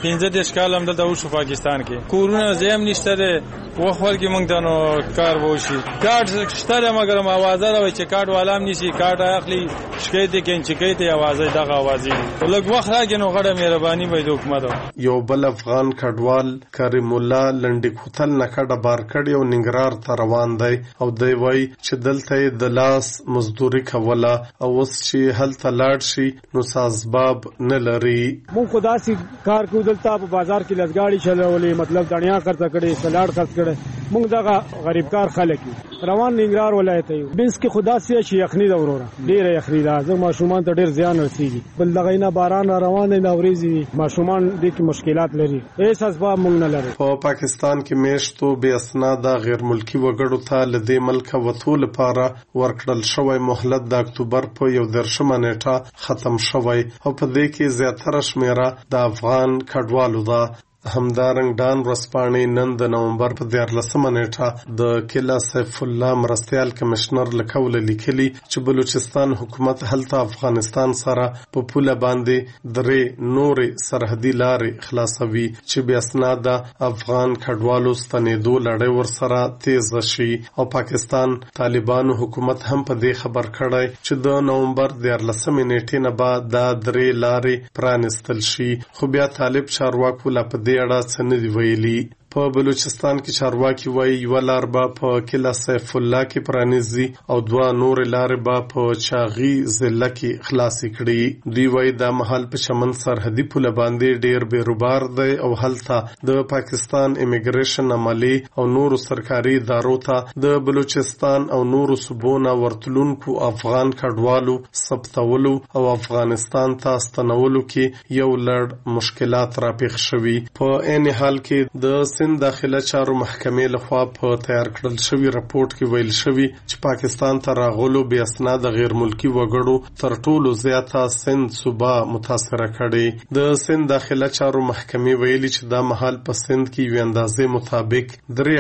15 کال هم دلته وشو پاکستان کې کورونه زم نشته ده وخور کې مونږ ته نو کار وشي. کارت شته مګر اوازه راوي چې کارت والام نشي کارت اخلي شکایت کې چې کوي اوازه دغه اوازې لږ وخت راګنو غړه مهرباني وای د حکومت. یو بل افغان کډوال کریم الله لنډی کوتل نکړه بار کړی او ننګرهار ته روان دی او دی وای چې دلته د لاس مزدوري کوله او اوس چې هلته لاړ شي نو سازباب نه لري. مونږ خو داسې کار کوو دلته په بازار کې لزګاړي چلولې مطلب دنیا خرڅ کړي سلاډ خرڅ کړي مونږ دغه غریب کار خلک روان ننګرهار ولایت یو بنس کې خدا سي شي یخني دا وروره ډیره یخني دا زما ماشومان ته ډیر زیان رسیږي بل دغه نه باران روان نه اوريزي ماشومان د کې مشکلات لري هیڅ اسباب مونږ نه لري. په پاکستان کې میشتو بې اسناده غیر ملکی وګړو ته له دې ملک وتو لپاره ورکړل شوی مهلت د اکتوبر په 11 نیټه ختم شوی او په دې کې زیاتره شمیره د افغان کډوالو ده. همدارنګ ډان ورسپانې نن د نومبر په 14 نیټه د کلا سیف الله مرستيال کمشنر لکول لیکلي چې بلوچستان حکومت هلته افغانستان سره په پوله باندې درې نورې سرحدي لارې خلاصوي چې بیا اسناده افغان کډوالو ستنېدو لړۍ ورسره تیز شي او پاکستان طالبانو حکومت هم په دې خبر کړی چې د نومبر 14 نیټې نه بعد دا درې لارې پرانستل شي خو بیا طالب چارواکو لا په اړه څه نه دی ویلي. په بلوچستان کې چارواکي وایي یو لار به په کلا سیف الله کې پرانیزي او دوه نور لارې به په چاغي ضلع کې خلاصې کړي. دوی وایي دا مهال په چمن سرحدي پوله باندې ډیر بیروبار دی او هلته د پاکستان امیګریشن عملي او نورو سرکاري ادارو ته د بلوچستان او نورو صوبونو ورتلونکو افغان کډوالو ثبتولو او افغانستان ته ستنولو کې یو لړ مشکلات راپېښ شوي. په عین حال کې د سند داخله چارو محکمې لخوا په تیار کړل شوی راپورټ کې ویل شوی چې پاکستان ته راغلو بې اسناده غیر ملکی وګړو تر ټولو زیاته سند صوبه متاثره کړي. د سند داخله چارو محکمې ویلي چې دا مهال په سند کې یو اندازې مطابق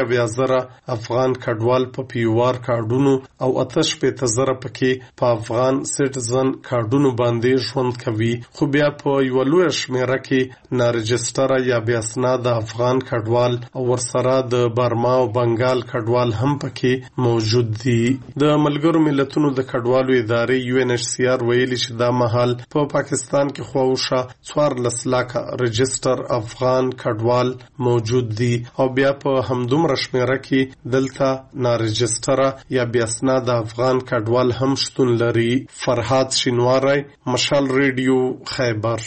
3,000 افغان کډوال په پیوار کارډونو او 8,000 پکې په افغان سټیزن کارډونو باندې ژوند کوي خو بیا په یو لوی شمیره کې نارجستره یا بې اسناده افغان کډوال او ورسره د برما او بنگال کډوال هم پکې موجود دي. د ملګرو ملتونو د کډوالو ادارې UNHCR ویلي چې دا مهال په پاکستان کې خواوشه 14 لک رجستر افغان کډوال موجود دي او بیا په همدومره شمیره کې دلته نارجستره یا بې اسناده افغان کډوال هم شتون لري. فرهاد شینواری، مشال ریډیو، خیبر.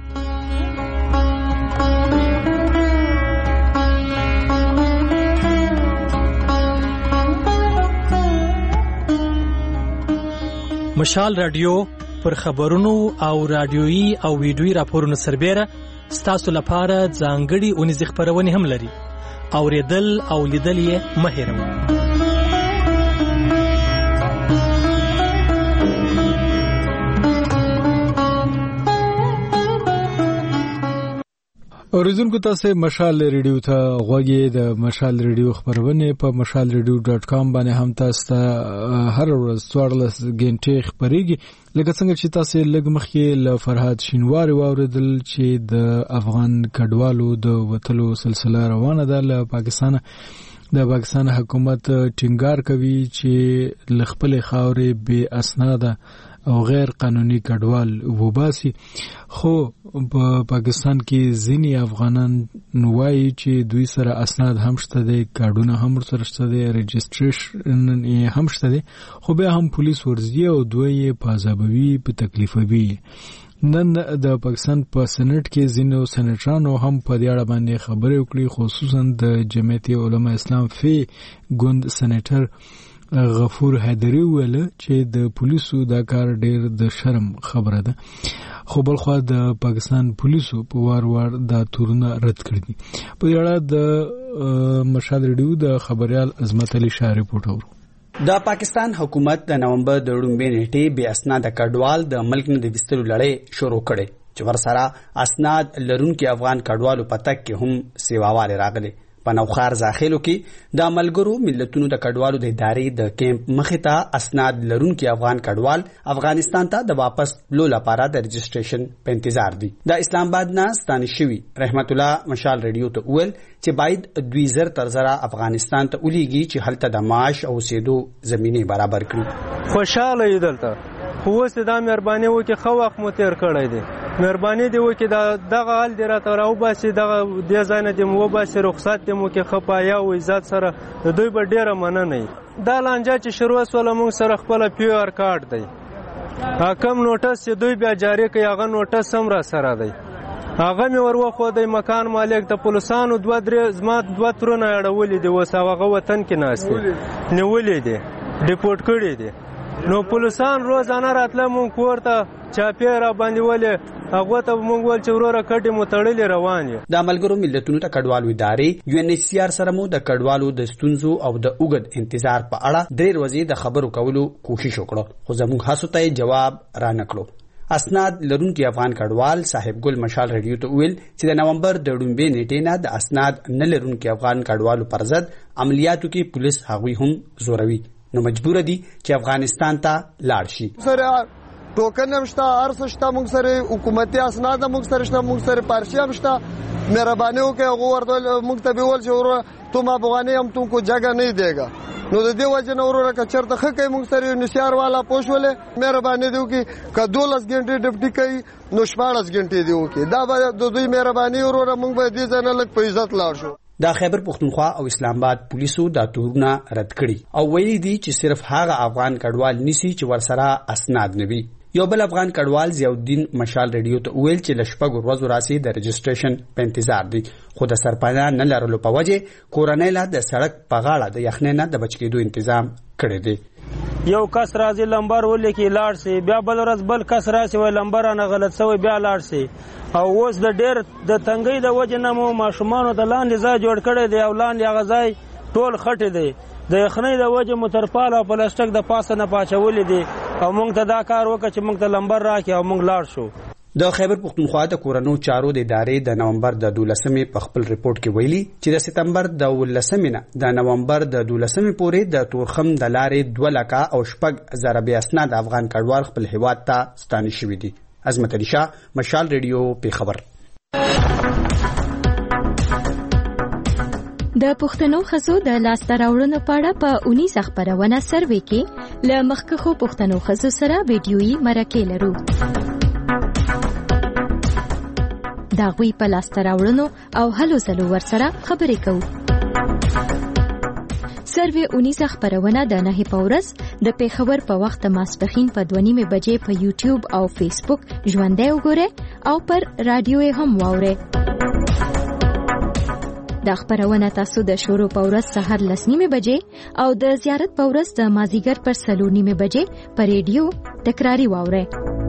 مشال رادیو پر خبرونو او رادیويي او ویډیويي راپورونو سربېره ستاسو لپاره ځانګړي اونیز خبرونه هم لري. اوریدل او لیدل یې مه هېروئ. اوریدونکو تاسو مشال ریډیو ته غوږی د مشال ریډیو خبرونه په mashalradio.com باندې هم تاسو هر ورځ 14 غنټې خبريږي لکه څنګه چې تاسو لږ مخکې له فرهاد شینواری واوریدل چې د افغان کډوالو د وټلو سلسله روانه ده له پاکستان. د پاکستان حکومت ټینګار کوي چې لخپل خاورې بې اسناده او غیر قانوني کډوال وباسي خو په پاکستان کې ځینی افغانان وایي چې دوی سره اسناد هم شته دي کارډونه هم سره شته دي رجستریشن هم شته دي خو به هم پولیس ورزي او دوی په عذابوي په تکلیفوي. نن د پاکستان په سېنات کې ځینو سېناترانو هم په دې اړه باندې خبرې وکړي خصوصا د جمعیت علماء اسلام فی ګوند سېناتر غفور حیدری ویل چې د پولیسو دا کار ډېر د شرم خبره ده خو بل خو د پاکستان پولیسو په وار دا تورونه رد کړی دي. په دې اړه د مشال ریډیو د خبريال عظمت علي شاه ریپورت اورو. د پاکستان حکومت د نومبر د 2 نیټې بیا اسناد کډوال د ملک نه د وستلو لړۍ شروع کړي چې ورسره اسناد لرونکو افغان کډوالو په تک کې هم سیواوال راغلي. په نوخار ځاخلو کې د ملګرو ملتونو د کډوالو د ادارې د کیمپ مخې ته اسناد لرونکو افغان کډوال افغانستان ته د واپس تلو لپاره د رجسټریشن په انتظار دي. د اسلام آباد نه ستانه شوی رحمت الله مشال ریډیو ته ویل چې باید 2000 تر زره افغانستان ته ولېږي چې هلته د معاش او سیدو زمینه برابر کړي. خوشاله یې دلته خو اوس دا مهرباني وکړي خو وخت مو تیر کړی دی. مهرباني دی وکړي دغه حال دی راته راوباسي دغه دې ځای نه دې مو وباسي رخصت دې مو کې خپایا او عزت سره د دوی به ډېره مننه وي. دا لانجه چې شروع سوله موږ سره خپله پیور کارت دی کم نوټس چې دوی بیا جاري کوي هغه نوټس هم را سره دی هغه مې ور وښودی مکان مالک د پولیسانو زما 2 ترونه اړولي دي اوس هغه وطن کې ناست دي نیولي دي ډیپورټ کړي دي نو پولیسان روزانه راتله مونږ کور ته چاپې را باندې ولې هغه ته مونږ ول چې وروره کټې مو تړلې روان یو. د ملګرو ملتونو ته کډوالو ادارې UNHCR سره مو د کډوالو د ستونزو او د اوږد انتظار په اړه 3 ورځې د خبرو کولو کوشش وکړو خو زموږ هڅو ته جواب را نکړو. اسناد لرونکي افغان کډوال صاحب ګل مشال ریډیو ته ویل چې د نومبر د 2 نیټې نه د اسناد نه لرونکي افغان کډوالو پر ضد عملیاتو کې پولیس هغوی هم زوروي نو مجبور دي چې افغانستان ته لاړ شي. سره ټوکن هم شته ارڅ شته موږ سره حکومتي اسناد موږ سره شته موږ سره پارچې هم شته مهرباني وکړئ هغه ورته موږ ته به ول چې تم افغاني هم تم کو جگہ نہیں دے گا نو د دې وجه نه وروره که چرته خکې موږ سره نشار والا پوښولې مهرباني دی وکړي که 12 غنټې ډپټي کوي نو 14 غنټې دی وکړي دا به د دوی مهرباني وروره موږ به دې ځنه لک په عزت لاړ شو. د خیبر پختونخوا او اسلام آباد پولیسو دا تورونه رد کړي او ویلي دي چې صرف هغه افغان کډوال نسی چې ورسره اسناد نوي. یو بل افغان کډوال ضیاءالدین مشال ریډیو ته ویل چې لشپږ ورځې راسي د رجسټریشن په انتظار دي خو د سرپناه نه لرلو په وجه کورنۍ لا د سړک په غاړه د یخنۍ نه د بچ کېدو تنظیم کړی دی. یو کس راځي لمبر ولیکي لاړ سي بیا بل ورځ بل کس راسي وای لمبر نه غلط سوی بیا لاړ سي او اوس د ډېر د تنګۍ د وجه نه مو ماشومانو د لاندې ځای جوړ کړی دی او لاندې هغه ځای ټول خټې دی د یخنۍ د وجه مو ترپال او پلاستیک د پاسه نه پاچولي دي او موږ ته دا کار وکړه چې موږ ته لمبر راکړي او موږ لاړ شو. د خیبر پختونخوا د کورنو چارو د ادارې د نومبر د 12 په خپل ریپورت کې ویلي چې د سپتمبر د 19 نه د نومبر د 12 پورې د تورخم د لارې 2 لکه او 6,000 بیا اسناد افغان کډوال خپل هیواد ته ستانه شوي دي. عظمت علي شاه مشال ریډیو په خبر. د پښتنو ښځو د لاسته راوړنو په اړه په 19 خبرونه سروې کې له مخکښو پښتنو ښځو سره ویډیويي مرکې لرو. دا غوي په لاسته راوړنو او هلو ځلو ورسره خبرې کوو. سروې 19 خبرونه د 9 په ورځ د پیښور په وخت ماسپښین په 2:30 بجې په یوټیوب او فیسبوک ژوندۍ وګورئ او پر رادیو یې هم واورئ. دا خبرونه تاسو د شروع په ورځ سحر 9:30 بجې او د زیارت په ورځ د مازیګر پر 4:30 بجې په ریډیو تکراری واورئ.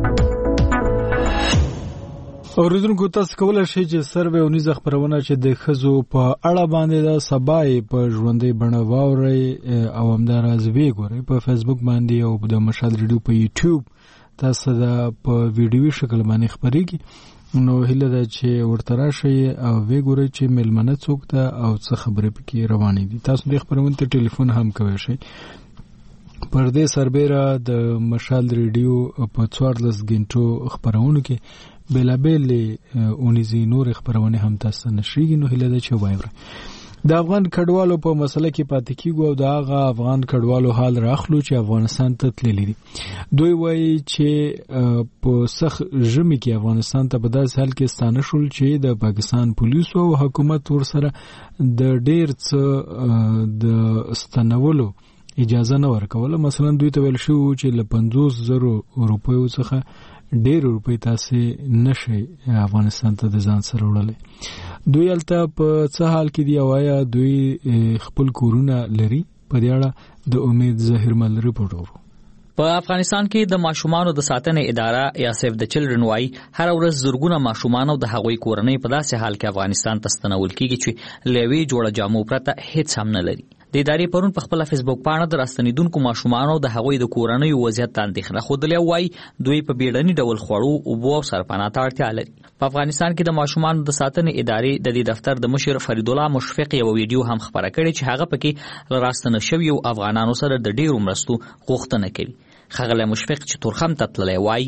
اوریدونکو تاسو کولای شئ چې سروې 19 خبرونه چې د خزو په اړه باندې د سبای په ژوندۍ بڼه واورئ او همداراز وګورئ په فیسبوک باندې او د مشال ریډیو په یوټیوب تاسو دا په ویډیوي شکل باندې خبرېږي نو هیله ده چې ورته راشئ او وګورئ چې ملمنه څوک ته او څه خبرې پکې روانې دي. تاسو د خبرونو ته ټلیفون هم کوئ شئ. پر دې سربېره د مشال ریډیو په 14 غنټو خبرونو کې بلابل اونیزي نور خبرونه هم تاسو نشریږي نو هیله ده چې وایو. د افغان کډوالو په مسله کې پاتې کیږو او د هغه افغان کډوالو حال راخلو چې افغانستان ته تللی دي. دوی وایي چې په سخت ژمي کې افغانستان ته په داسې حال کې ستانه شول چې د پاکستان پولیسو او حکومت ورسره د ډېر څه د ستنولو اجازه نه ورکوله. مثلا دوی ته ویل شو چې له 50,000 روپیو څخه ډېر روپۍ تاسو نشئ افغانستان ته د ځان سره وړلای. دوی الته په څه حال کې دی او آیا دوی خپل کورونه لري؟ په دې اړه د امید ظاهر مل ریپورت ورو. په افغانستان کې د ماشومانو د ساتنې اداره یا سیف د چلډرن وايي هر ورځ زرګونه ماشومان او د هغوی کورنۍ په داسې حال کې افغانستان ته ستنول کیږي چې لوي جوړه جامو پرته هیڅ هم نه لري. د ادارې پرون په خپل فیسبوک پاڼه د راستنیدونکو ماشومان او د هغوی د کورنۍ وضعیت ته اندېښنه خوده وایي دوی په بیړني ډول خوړو اوبو او سرپناه ته اړتیا لري. په افغانستان کې د ماشومانو د ساتنې ادارې د دې دفتر د مشر فرید الله مشفق یو ویډیو هم خبره کړې چې هغه پکې راستنه شویو افغانانو سره د ډیرو مرستو غوښتنه کوي. خغله مشفق چې تورخم ته تللی وایي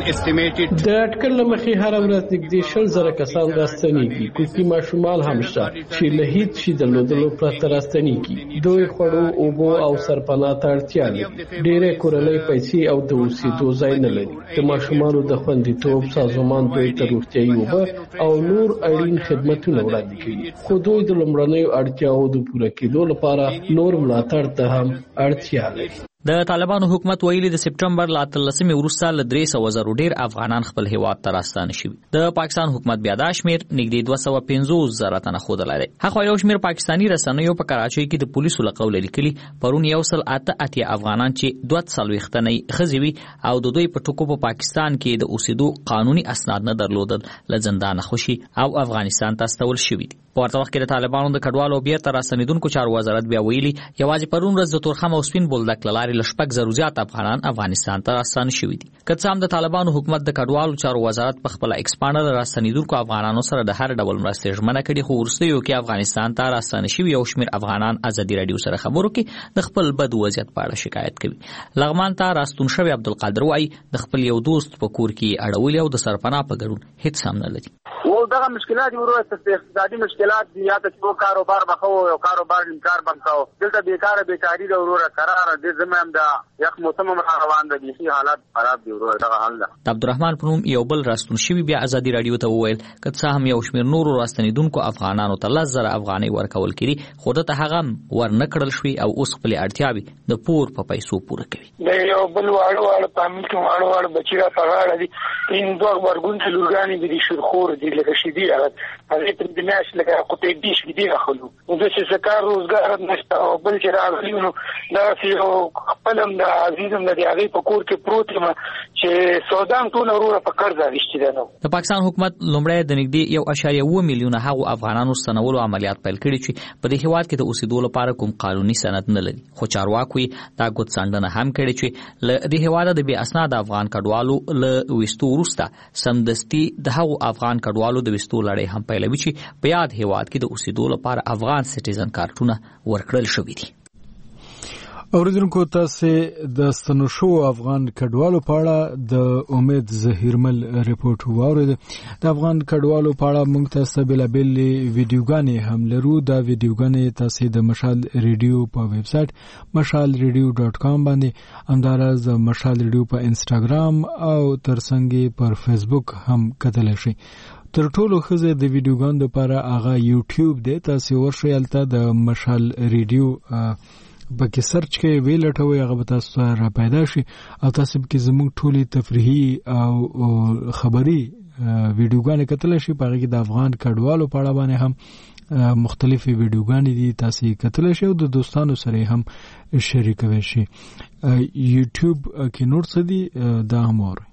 د اټکل له مخې هر ورځ نږدې 100,000 کسان راستنېږي. کوچني ماشومان هم شته چې له هیڅ شي درلودلو پرته راستنېږي. دوی خوړو اوبو او سرپناه ته اړتیا لري. ډېرې کورنۍ پیسې او د اوسېدو ځای نه لري. د ماشومانو د خوندیتوب سازمان دوی ته روغتیایي اوبه او نور اړین خدمتونه وړاندې کوي، خو دوی د لومړنیو اړتیاوو د پوره کېدو لپاره نور ملاتړ ته هم اړتیا لري. د طالبانو حکومت ویلي د سپټمبر ل 13 وروسته ل 300,000 ډیر افغانان خپل هیواد ته راستانه شوي. د پاکستان حکومت بیا دا شمیر نږدې 250,000 تنه ښودلی دی. هغه یو شمیر پاکستاني رسنیو په کراچۍ کې د پولیسو له قوله لیکلي پرون 188 افغانان چې 240 تنه ښځې وي او د دوی په ټکو په پاکستان کې د اوسېدو قانوني اسناد نه درلودل له زندانه خوشي او افغانستان ته استول شوي دي. په ورته وخت کې د طالبانو د کډوالو بیرته راستنیدونکو چارو وزارت بیا ویلي یوازې پرون ورځ د تورخم او سپین بولدک له لارې له 6,000 زیات افغانان افغانستان ته راستانه شوي دي. که څه هم د طالبانو حکومت د کډوالو چارو وزارت په خپله ایکس پاڼه د راستنیدونکو افغانانو سره د هر ډول مرستې ژمنه کړې، خو وروستیو کې افغانستان ته راستانه شوي یو شمېر افغانان ازادي راډیو سره خبرو کې د خپل بد وضعیت په اړه شکایت کوي. لغمان ته راستون شوی عبدالقادر وایي د خپل یو دوست په کور کې اړولي او د سرپناه په ګډون هیڅ هم نه لري. دغه مشکلات ورته اقتصادي مشکلات دي، یا ته کاروبار بخو او کاروبار انکار بنکاو دلته بیکاری د وروره قرار دي زمام د یخ موسم روان دي، حالات خراب دي وروره. دغه حال ده. عبدالرحمن پروم یو بل راستون شوی بیا ازادي راډیو ته وویل که څه هم یو شمېر نورو راستنیدونکو افغانانو ته 10,000 افغانۍ ورکول کړي، خو دته هغه ورنه کړل شوي او اوس خپلې اړتیاوې د پور په پیسو پوره کوي. د یو بل واړه فامیل کې واړه بچی را پغاړه دي، این دوه ورګون ته لورګانی دي شرخور دي لکه شدي هغه ته د ناش لکه قطعي دي شي دي اخلو نو د څه کار روزګار نشته او بل چې راغلی نو دا چې خپلم د عزیزم د هغه په کور کې پروت ما چې سودان ټول وروره په قرض اخیستي ده. د پاکستان حکومت لومړی د نږدې 1.1 میلیونه هغو افغانانو ستنولو عملیات پیل کړي چې په دې هیواد کې د اوسېدو لپاره کوم قانوني سند نه لري، خو چارواکو دا ګوت څنډنه هم کړي چې له دې هیواده د بې اسناد افغان کډوالو له وستو وروسته سمدستي د هغو افغان کډوالو د وستو لړۍ هم پیلوي چې په یاد هیواد کې د اوسېدو لپاره افغان سټیزن کارتونه ورکړل شوي دي. اوریدونکو تاسو د ستنو شو افغان کډوالو په اړه د امید ظهیرمل ریپورت واورید. د افغان کډوالو په اړه موږ تاسو بلابل ویډیوګانې هم لرو. دا ویډیوګانې تاسو د مشال ریډیو په ویب سټ mashalradio.com باندې همدارس د مشال ریډیو په انستګرام او ترڅنګ پر فیسبوک هم کتلی شئ. تر ټولو ښه د ویډیوګانو لپاره هغه یوټیوب دی، تاسو ورشئ هلته د مشال ریډیو پکې سرچ کې ویل لټوي، هغه به تاسو را پیدا شي او تاسو کې زموږ ټولي تفریحي او خبري ویډیوګانې کتلی شي. په هغه کې د افغان کډوالو په اړه باندې هم مختلفې ویډیوګانې دي، تاسو کتلی شي او د دوستانو سره هم شریکوي شي. یوټیوب کې نور څه دي دا هم اورئ.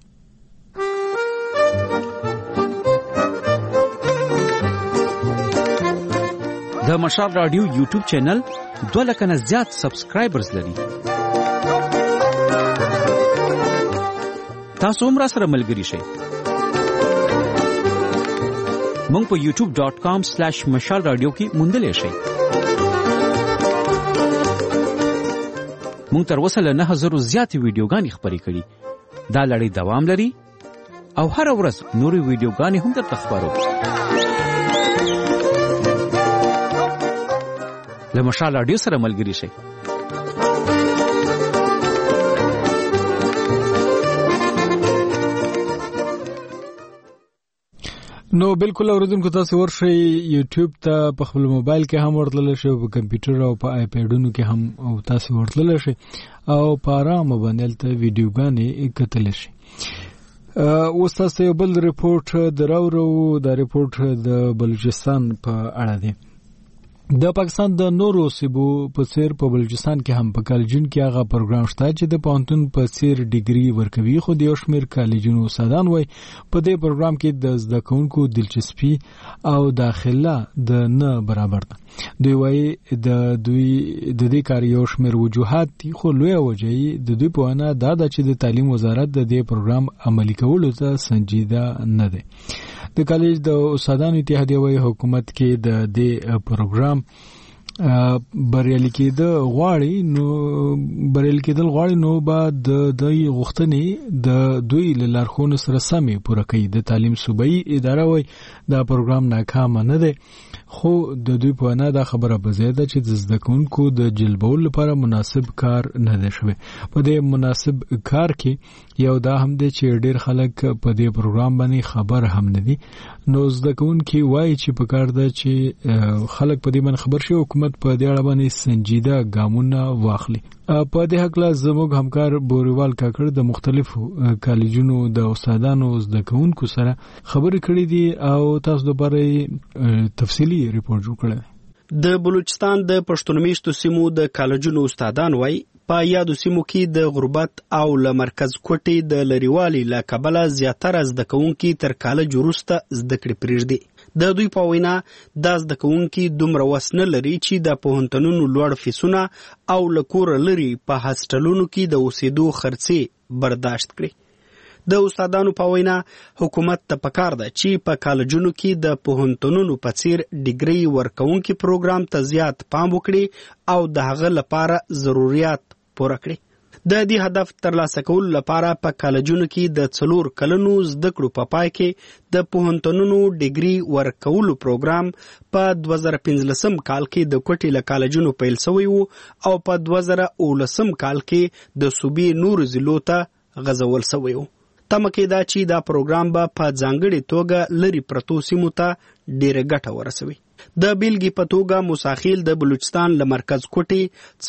د مشال رادیو یوټیوب چینل 2 لک نه زیات سبسکرایبرز لري. تاسو هم را سره ملګری شئ. مونږ په youtube.com/mashalradio کې موندلی شئ. مونږ تر اوسه له 9,000 زیات ویډیوګانې خپرې کړي. دا لړۍ دوام لري او هر ورځ نورې ویډیوګانې هم درته خپرو. له مشال رادیو سره ملګری شئ. نو بالکل اوریدونکو تاسو ورشئ یوټیوب ته، په خپل موبایل کې هم ورتللی شئ، په کمپیوټر او په آیپیډونو کې هم تاسو ورتللی شئ او په ارامه باندې هلته ویډیوګانې کتلی شئ. اوس تاسو یو بل ریپورټ دراوړو. دا ریپورټ د بلوچستان په اړه دی. د پاکستان د نورو صوبو په څیر په بلوچستان کې هم په کالجونو کې هغه پروګرام شته چې د پوهنتون په څیر ډیګري ورکوي، خو د یو شمېر کالجونو استادان وایي په دې پروګرام کې د زده کوونکو دلچسپي او داخله د نه برابر ده. دوی وایي د دې کار یو شمېر وجوهات دي، خو لویه وجه یې د دوی په وینا دا ده چې د تعلیم وزارت د دې پروګرام عملي کولو ته سنجیده نه دی. د کالج د استادانو اتحادیه وایي حکومت کې د دې پروګرام بریالي کېدل غواړي نو بعد د غوښتنې د دوی له لارښوونو سره سمې پوره کوي. د تعلیم صوبایي اداره وایي دا پروګرام ناکامه نه دی، خو د دوی په وینا دا خبره به ځای ده چې د زده کوونکو د جلبولو لپاره مناسب کار نه دی شوی. په دې مناسب کار کې یو دا هم دی چې ډېر خلک په دې پروګرام باندې خبر هم نه دي. نو زده کوونکي وایي چې په کار ده چې خلک په دې باندې خبر شي، حکومت په دې اړه باندې سنجیده ګامونه واخلي. په دې حق لا زموږ همکار بوریوال کاکړ د مختلفو کالجونو د استادانو زده کوونکو سره خبرې کړې دي او تاسو لپاره تفصیلي ریپورت جوړ کړی. د بلوچستان د پښتون میشتو سیمو د کالجونو استادان وایي په یادو سیمو کې د غربت او له مرکز کوټې د لریوالي له کبله زیاتره زده کوونکي تر کالج وروسته زده کړې پرېږدي. د دوی په وینا دا زده کوونکي دومره وس نه لري چې د پوهنتونونو لوړ فیسونه او له کوره لرې په هاسټلونو کې د اوسېدو خرڅې برداشت کړي. د استادانو په وینا حکومت ته پکار ده چې په کالجونو کې د پوهنتونونو په څیر ډیګري ورکوونکي پروګرام ته زیات پام وکړي او د هغه لپاره ضرورت پوره کړي. د دې هدف ترلاسه کولو لپاره په کالجونو کې د 4 کلونو زده کړو په پای کې د پوهنتونونو ډیګري ورکولو پروګرام په 2015 کال کې د کوټې له کالجونو پیل شوی و او په 2019 کال کې د صوبې نور ضلعو ته غځول شوی و. تمه کېده چې دا پروګرام به په ځانګړې توګه لري پرتو سیمو ته ډېره ګټه ورسوي. د بیلګې په توګه موساخیل د بلوچستان له مرکز کوټې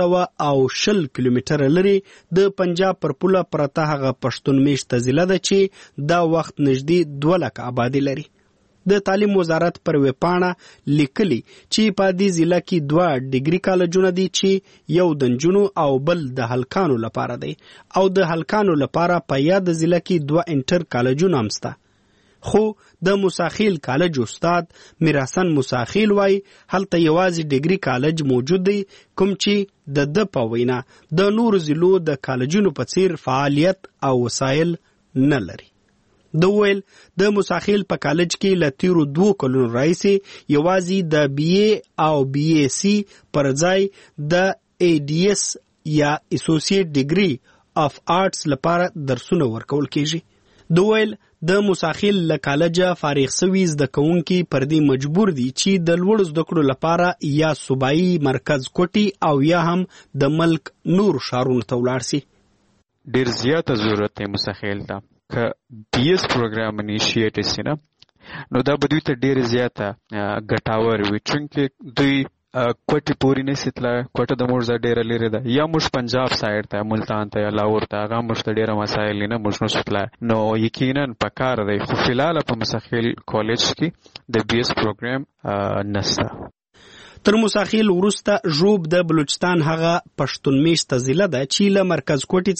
420 کیلومتره لري د پنجاب پر پوله پرته هغه پښتون میشته ضلع ده چې دا وخت نږدې 2 لک آبادي لري. د تعلیم وزارت پر ویبپاڼه لیکلي چې په دې ضلع کې 2 ډیګري کالجونه دي چې یو د نجونو او بل د هلکانو لپاره دی او د هلکانو لپاره په یاد ضلع کې 2 انټر کالجونه هم شته. خو د موساخیل کالج استاد میرحسن موساخیل وای هلته یوازې ډیګري کالج موجود دی کوم چې د په وینا د نور ضلعو د کالجونو په څیر فعالیت او وسایل نه لري. د ویل د موساخیل په کالج کې له تیرو 2 کلونو راهیسې یوازې د BA او BAC پر ځای د ADS یا اسوسییټ ډیګري اف آرټس لپاره درسونه ورکول کیږي. د ویل د موساخیل له کالجه فارغ شوي زده کوونکي پر دې مجبور دي چې د لوړ زده کړو لپاره یا صوبایي مرکز کوټي او یا هم د ملک نور ښارونو ته ولاړ شي. ډېر زیاته ضرورت دی موساخیل ته که BS پروګرام انیشیټ شي نه نو دا به دوی ته ډېر زیاته ګټاور وي چونکې دوی کوټې پورې نشي تللی. کوټه د موږ ځای ډېره لرې ده، یا موږ پنجاب سایډ ته ملتان ته یا لاهور ته هغه موږ ته ډېره مسایل نه موږ نشو تللی. نو یقینا په کار دی خو فلحاله په موساخیل کالج کې د BS پروګرام نشته. تر موساخیل وروسته ژوب د بلوچستان هغه پښتون میشته ضلع ده چې له مرکز کوټې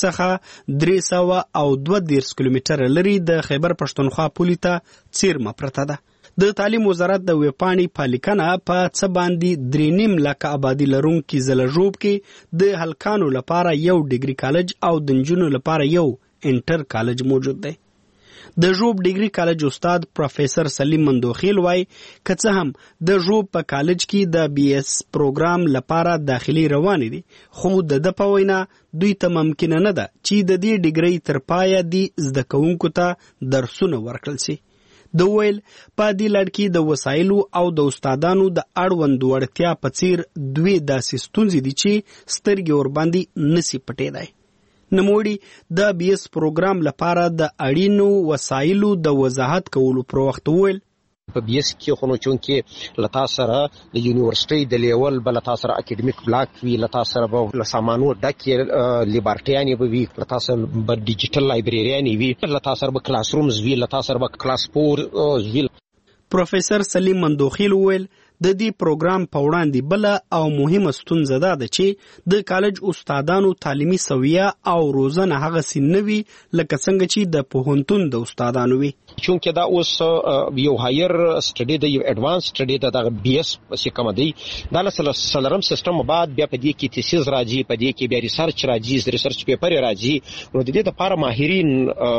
څخه 322 کیلومتره لري د خیبر پښتونخوا پولې ته څیرمه پرته ده. د تعلیم وزارت د ویبپاڼې په لیکنه په څه باندې 3.5 لکه آبادي لرونکي ضلع ژوب کې د هلکانو لپاره یو ډیګري کالج او د نجونو لپاره یو انټر کالج موجود دی. د ژوب ډیګري کالج استاد پروفیسر سلیم مندوخیل وای که څه هم د ژوب په کالج کې د BS پروګرام لپاره داخلي روانې دي خو د په وینا دوی ته ممکن نه ده چې د دې ډیګري تر پایه دي زده کوونکو ته درسونه ورکړل شي. د ویل په دې لړ کې د وسایلو او د استادانو د اړوند وړتیا په څیر دوی داسې ستونزې دي چې سترګې ورباندې نسی پټېدای. نوموړي د BS پروګرام لپاره د اړینو وسایلو د وضاحت کولو پر وخت ویل په BS کې خو نو چونکې لتا سره د یونیورسيټي د لیول بل تاسو سره اکیډمیک بلاک وی لتا سره به سامانو ډکه لیبرټیانی به وی لتا سره به ډیجیټل لایبرریانی وی لتا سره به کلاس رومز وی لتا سره به کلاس 4 وی. پروفیسر سلیم مندوخیل ویل د دې پروګرام په وړاندې بل او مهمه ستونزه ده چې د کالج استادانو تعلیمي سویه او روزنه هغه سنوي لکه څنګه چې د پوهنتون د استادانو وي. چونکه دا اوس یو هایر سټډي د یو اډوانس سټډي د بي اس څخه کوم دی دا سلرم سیستم بعد بیا په دې کې تیسیز راځي په دې کې بیا ریسرچ راځي ریسرچ پیپر راځي نو د دې لپاره ماهرین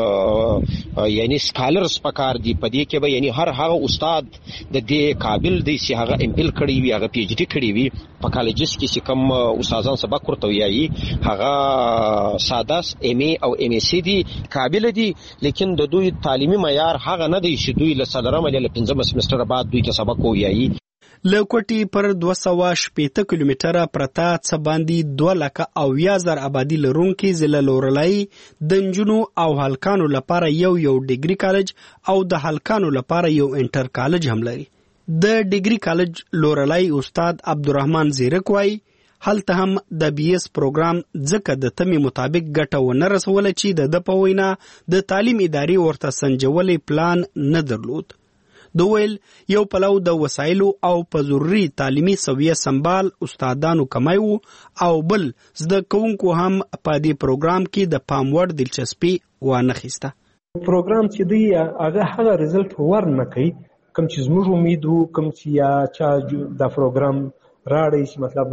یعنی سکالرز پکار دي په دې کې به یعنی هر هغه استاد د دې قابل دی چې هغه ام فل کړی وي هغه پی ایچ ډی کړی وي په کالجز کې چې کوم استادان سبق ورته وایي هغه ساده ام ای او ام اس سی دي قابل دي لیکن د دوی تعلیمي معیار هغه نه دی چې دوی له سلرم یا له پنځم سمستر بعد دوی ته سبق وایي. له کوټي پر 280 کیلومتره پرتا څه باندې 2,00,000 آبادی لرونکي ضلع لورلای د نجونو او هلکانو لپاره یو ډیګري کالج او د هلکانو لپاره یو انټر کالج هم لري. د ډیګري کالج لورلای استاد عبدالرحمن زیرک وای هلته هم د بي اس پروګرام ځکه د تمې مطابق ګټه ونه رسوله چې د پوینا د تعلیم ادارې ورته سنجولې پلان نه درلود. دویل یو پلو د وسایلو او په ضروري تعلیمي سویه سنبال استادانو کمای وو او بل زده کوونکو هم په دې پروګرام کې د پام وړ دلچسپي وانه خسته. پروګرام چې دی هغه ریزلټ ورنه کوي کوم چې زموږ امید وو کوم چې یا چا دا پروګرام راړی چې مطلب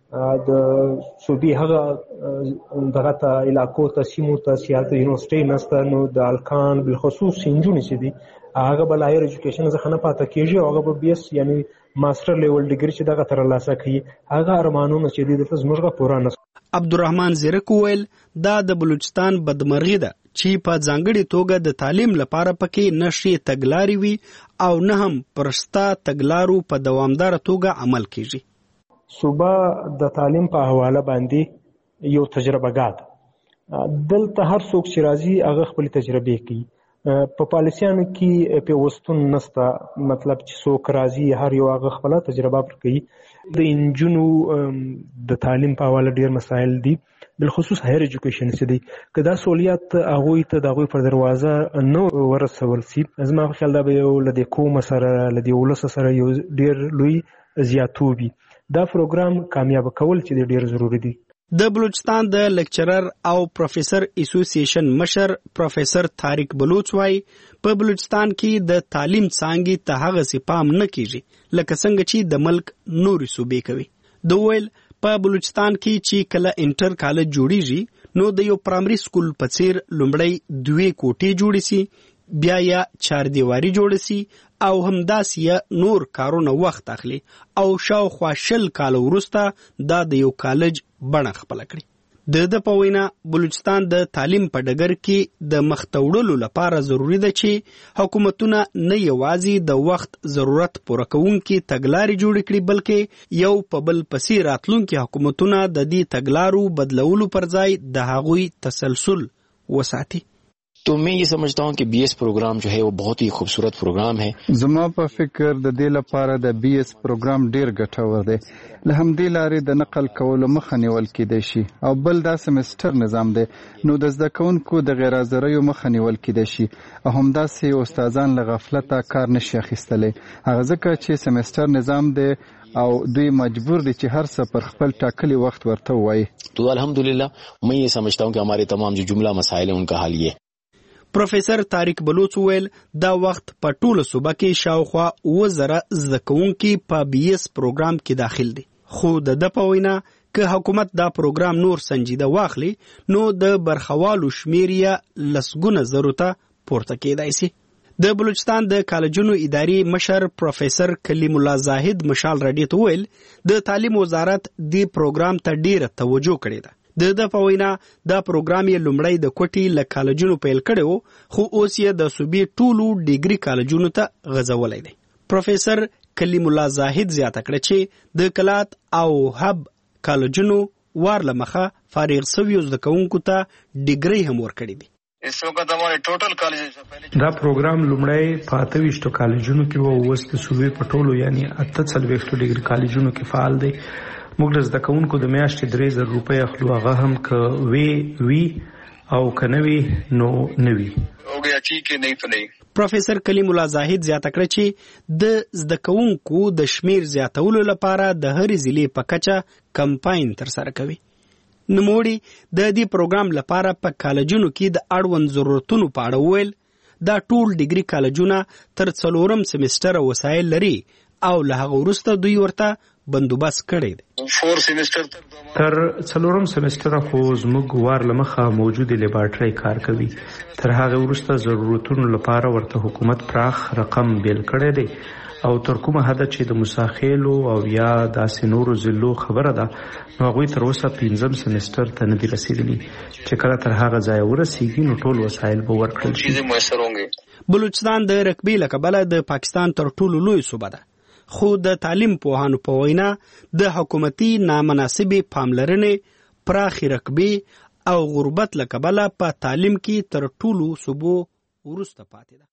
د صوبې هغه دغه ته علاقو ته سیمو ته سیاست یونیورسيټي نسته نو د الکان بالخصوص سنجونی چې دي هغه بل هایر ایجوکیشن څخه نه پاتې کیږي او هغه به بي اس یعنی ماستر لیول ډیګري چې دغه ترلاسه کوي هغه ارمانونه چې دي د زموږه پوره نه. عبدالرحمن زیرک ویل دا د بلوچستان بدمرغي ده چې په ځانګړي توګه د تعلیم لپاره پکې نشي تګلاري وي او نه هم پرستا تګلارو په دوامدار توګه عمل کیږي. صوبه د تعلیم په حواله باندې یو تجربه غاده دلته هر څوک چې راځي هغه خپل تجربه کوي په پالیسیانو کې پیوستون نسته مطلب چې څوک راځي هر یو هغه خپل تجربه ورکوي. د انجونو د تعلیم په حواله ډیر مسایل دي بالخصوص هایر ایجوکیشن چې دي که دا سہولیات هغوی ته د هغوی پر دروازه نه ورسول سي زما په خیال دا به یو له دې قوم سره له دې ولس سره یو ډیر لوی زیاتوبي دا پروګرام کامیاب کول چې ډیر ضروری دي. د بلوچستان د لیکچرر او پروفیسر اسوسییشن مشر پروفیسر طارق بلوچ وای په بلوچستان کې د تعلیم څانګې ته هغه سپام نه کیږي لکه څنګه چې د ملک نوري صوبې کوي. دویل په بلوچستان کې چې کله انټر کالج جوړیږي نو د یو پرایمري سکول په څیر لومړی 2 کوټې جوړې سي بیا یا 4 دیواری جوړ سي او همداسې نور کارونه وخت اخلي او شاوخوا 20 کال وروسته دا د یو کالج بڼه خپل کړي. د پوینا بلوچستان د تعلیم په ډګر کې د مختوړلو لپاره ضروری ده چې حکومتونه نه یوازې د وخت ضرورت پوره کوونکي تګلارې جوړ کړي بلکې یو په بل پسې راتلونکي حکومتونه د دې تګلارو بدلولو پر ځای د هغوی تسلسل وساتي. तो मैं ये समझता हूँ कि बीएस प्रोग्राम जो है वो बहुत ही खूबसूरत प्रोग्राम है. زما په فکر د دې لپاره د BS پروګرام ډیر ګټور دی. له همدې لارې د نقل کولو مخه نیول کېدای شي او بل دا سمستر نظام دی نو د زده کوونکو د غیر حاضریو مخه نیول کېدای شي او همداسې استادان له غفلته کار نشي اخیستلی هغه ځکه چې سمستر نظام دی او دوی مجبور دي چې هر څه پر خپل ټاکلي وخت ورته وایي. تو الحمدلله मैं ये समझता हूँ कि हमारे तमाम जो जुमला मसाइल हैं उनका हल ये. پروفیسر طارق بلوچ ویل دا وخت په ټوله صوبه کې شاوخوا 1000 زده کوونکي په بي اس پروګرام کې داخل دي خو د پوینا که حکومت دا پروګرام نور سنجیده واخلي نو د برخوالو شمیریا لسګونه زرو ته پورته کېدای شي. د بلوچستان د کالجونو ادارې مشر پروفیسر کلیم الله زاهد مشال رادیو ته ویل د تعلیم وزارت دې پروګرام ته ډیره توجه کړې ده. د پوینا دا پروګرام یې لومړی د کوټي له کالجونو پیل کړو خو اوس یې د صوبې ټولو ډیګري کالجونو ته غځولای دی. پروفیسر کلیم الله زاهد زیاته کړه چې د کلات او هب کالجونو وارله مخه فارغ سوي زده کوونکو ته ډیګري هم ورکړي دي. دا پروګرام لومړی په 28 کالجونو کې وو اوس د صوبې په ټولو یعنی 48 ډیګري کالجونو کې فعال دی. موږ د زده کوونکو د میاشتې 3000 روپۍ اخلو هغه هم که وی او کنوي نو نوي. پروفیسور کلیم الله زاهد زیاته کړه چې د زده کوونکو د شمیر زیاتولو لپاره د هرې ضلع په کچه کمپاین ترسره کوي. نوموړي د دې پروګرام لپاره په کالجونو کې د اړوند ضرورتونو په اړه وویل دا ټول ډیګري کالجونه تر 4 سمستر وسایل لري او له هغه وروسته دوی ورته بندوبست کړی دی. تر 4 سمستر خو زموږ وار لمخه موجوده لیبارټري کار کوي. تر هغه وروسته ضرورتونو لپاره ورته حکومت پراخ رقم بیل کړی دی او تر کومه حد چې د مساخیلو او یا داسې نورو ضلعو خبره ده نو هغوی تر اوسه 5 سمستر ته نه دي رسیدلي چې کله تر هغه ځایه ورسیږي نو ټول وسایل به ورکړل شي. بلوچستان د رقبې له کبله د پاکستان تر ټولو لوی صوبه ده خو د تعلیم پوهانو په وینا د حکومتي نامناسبې پاملرنې پراخې رقبې او غربت له کبله په تعلیم کې تر ټولو صوبو وروسته پاتې ده.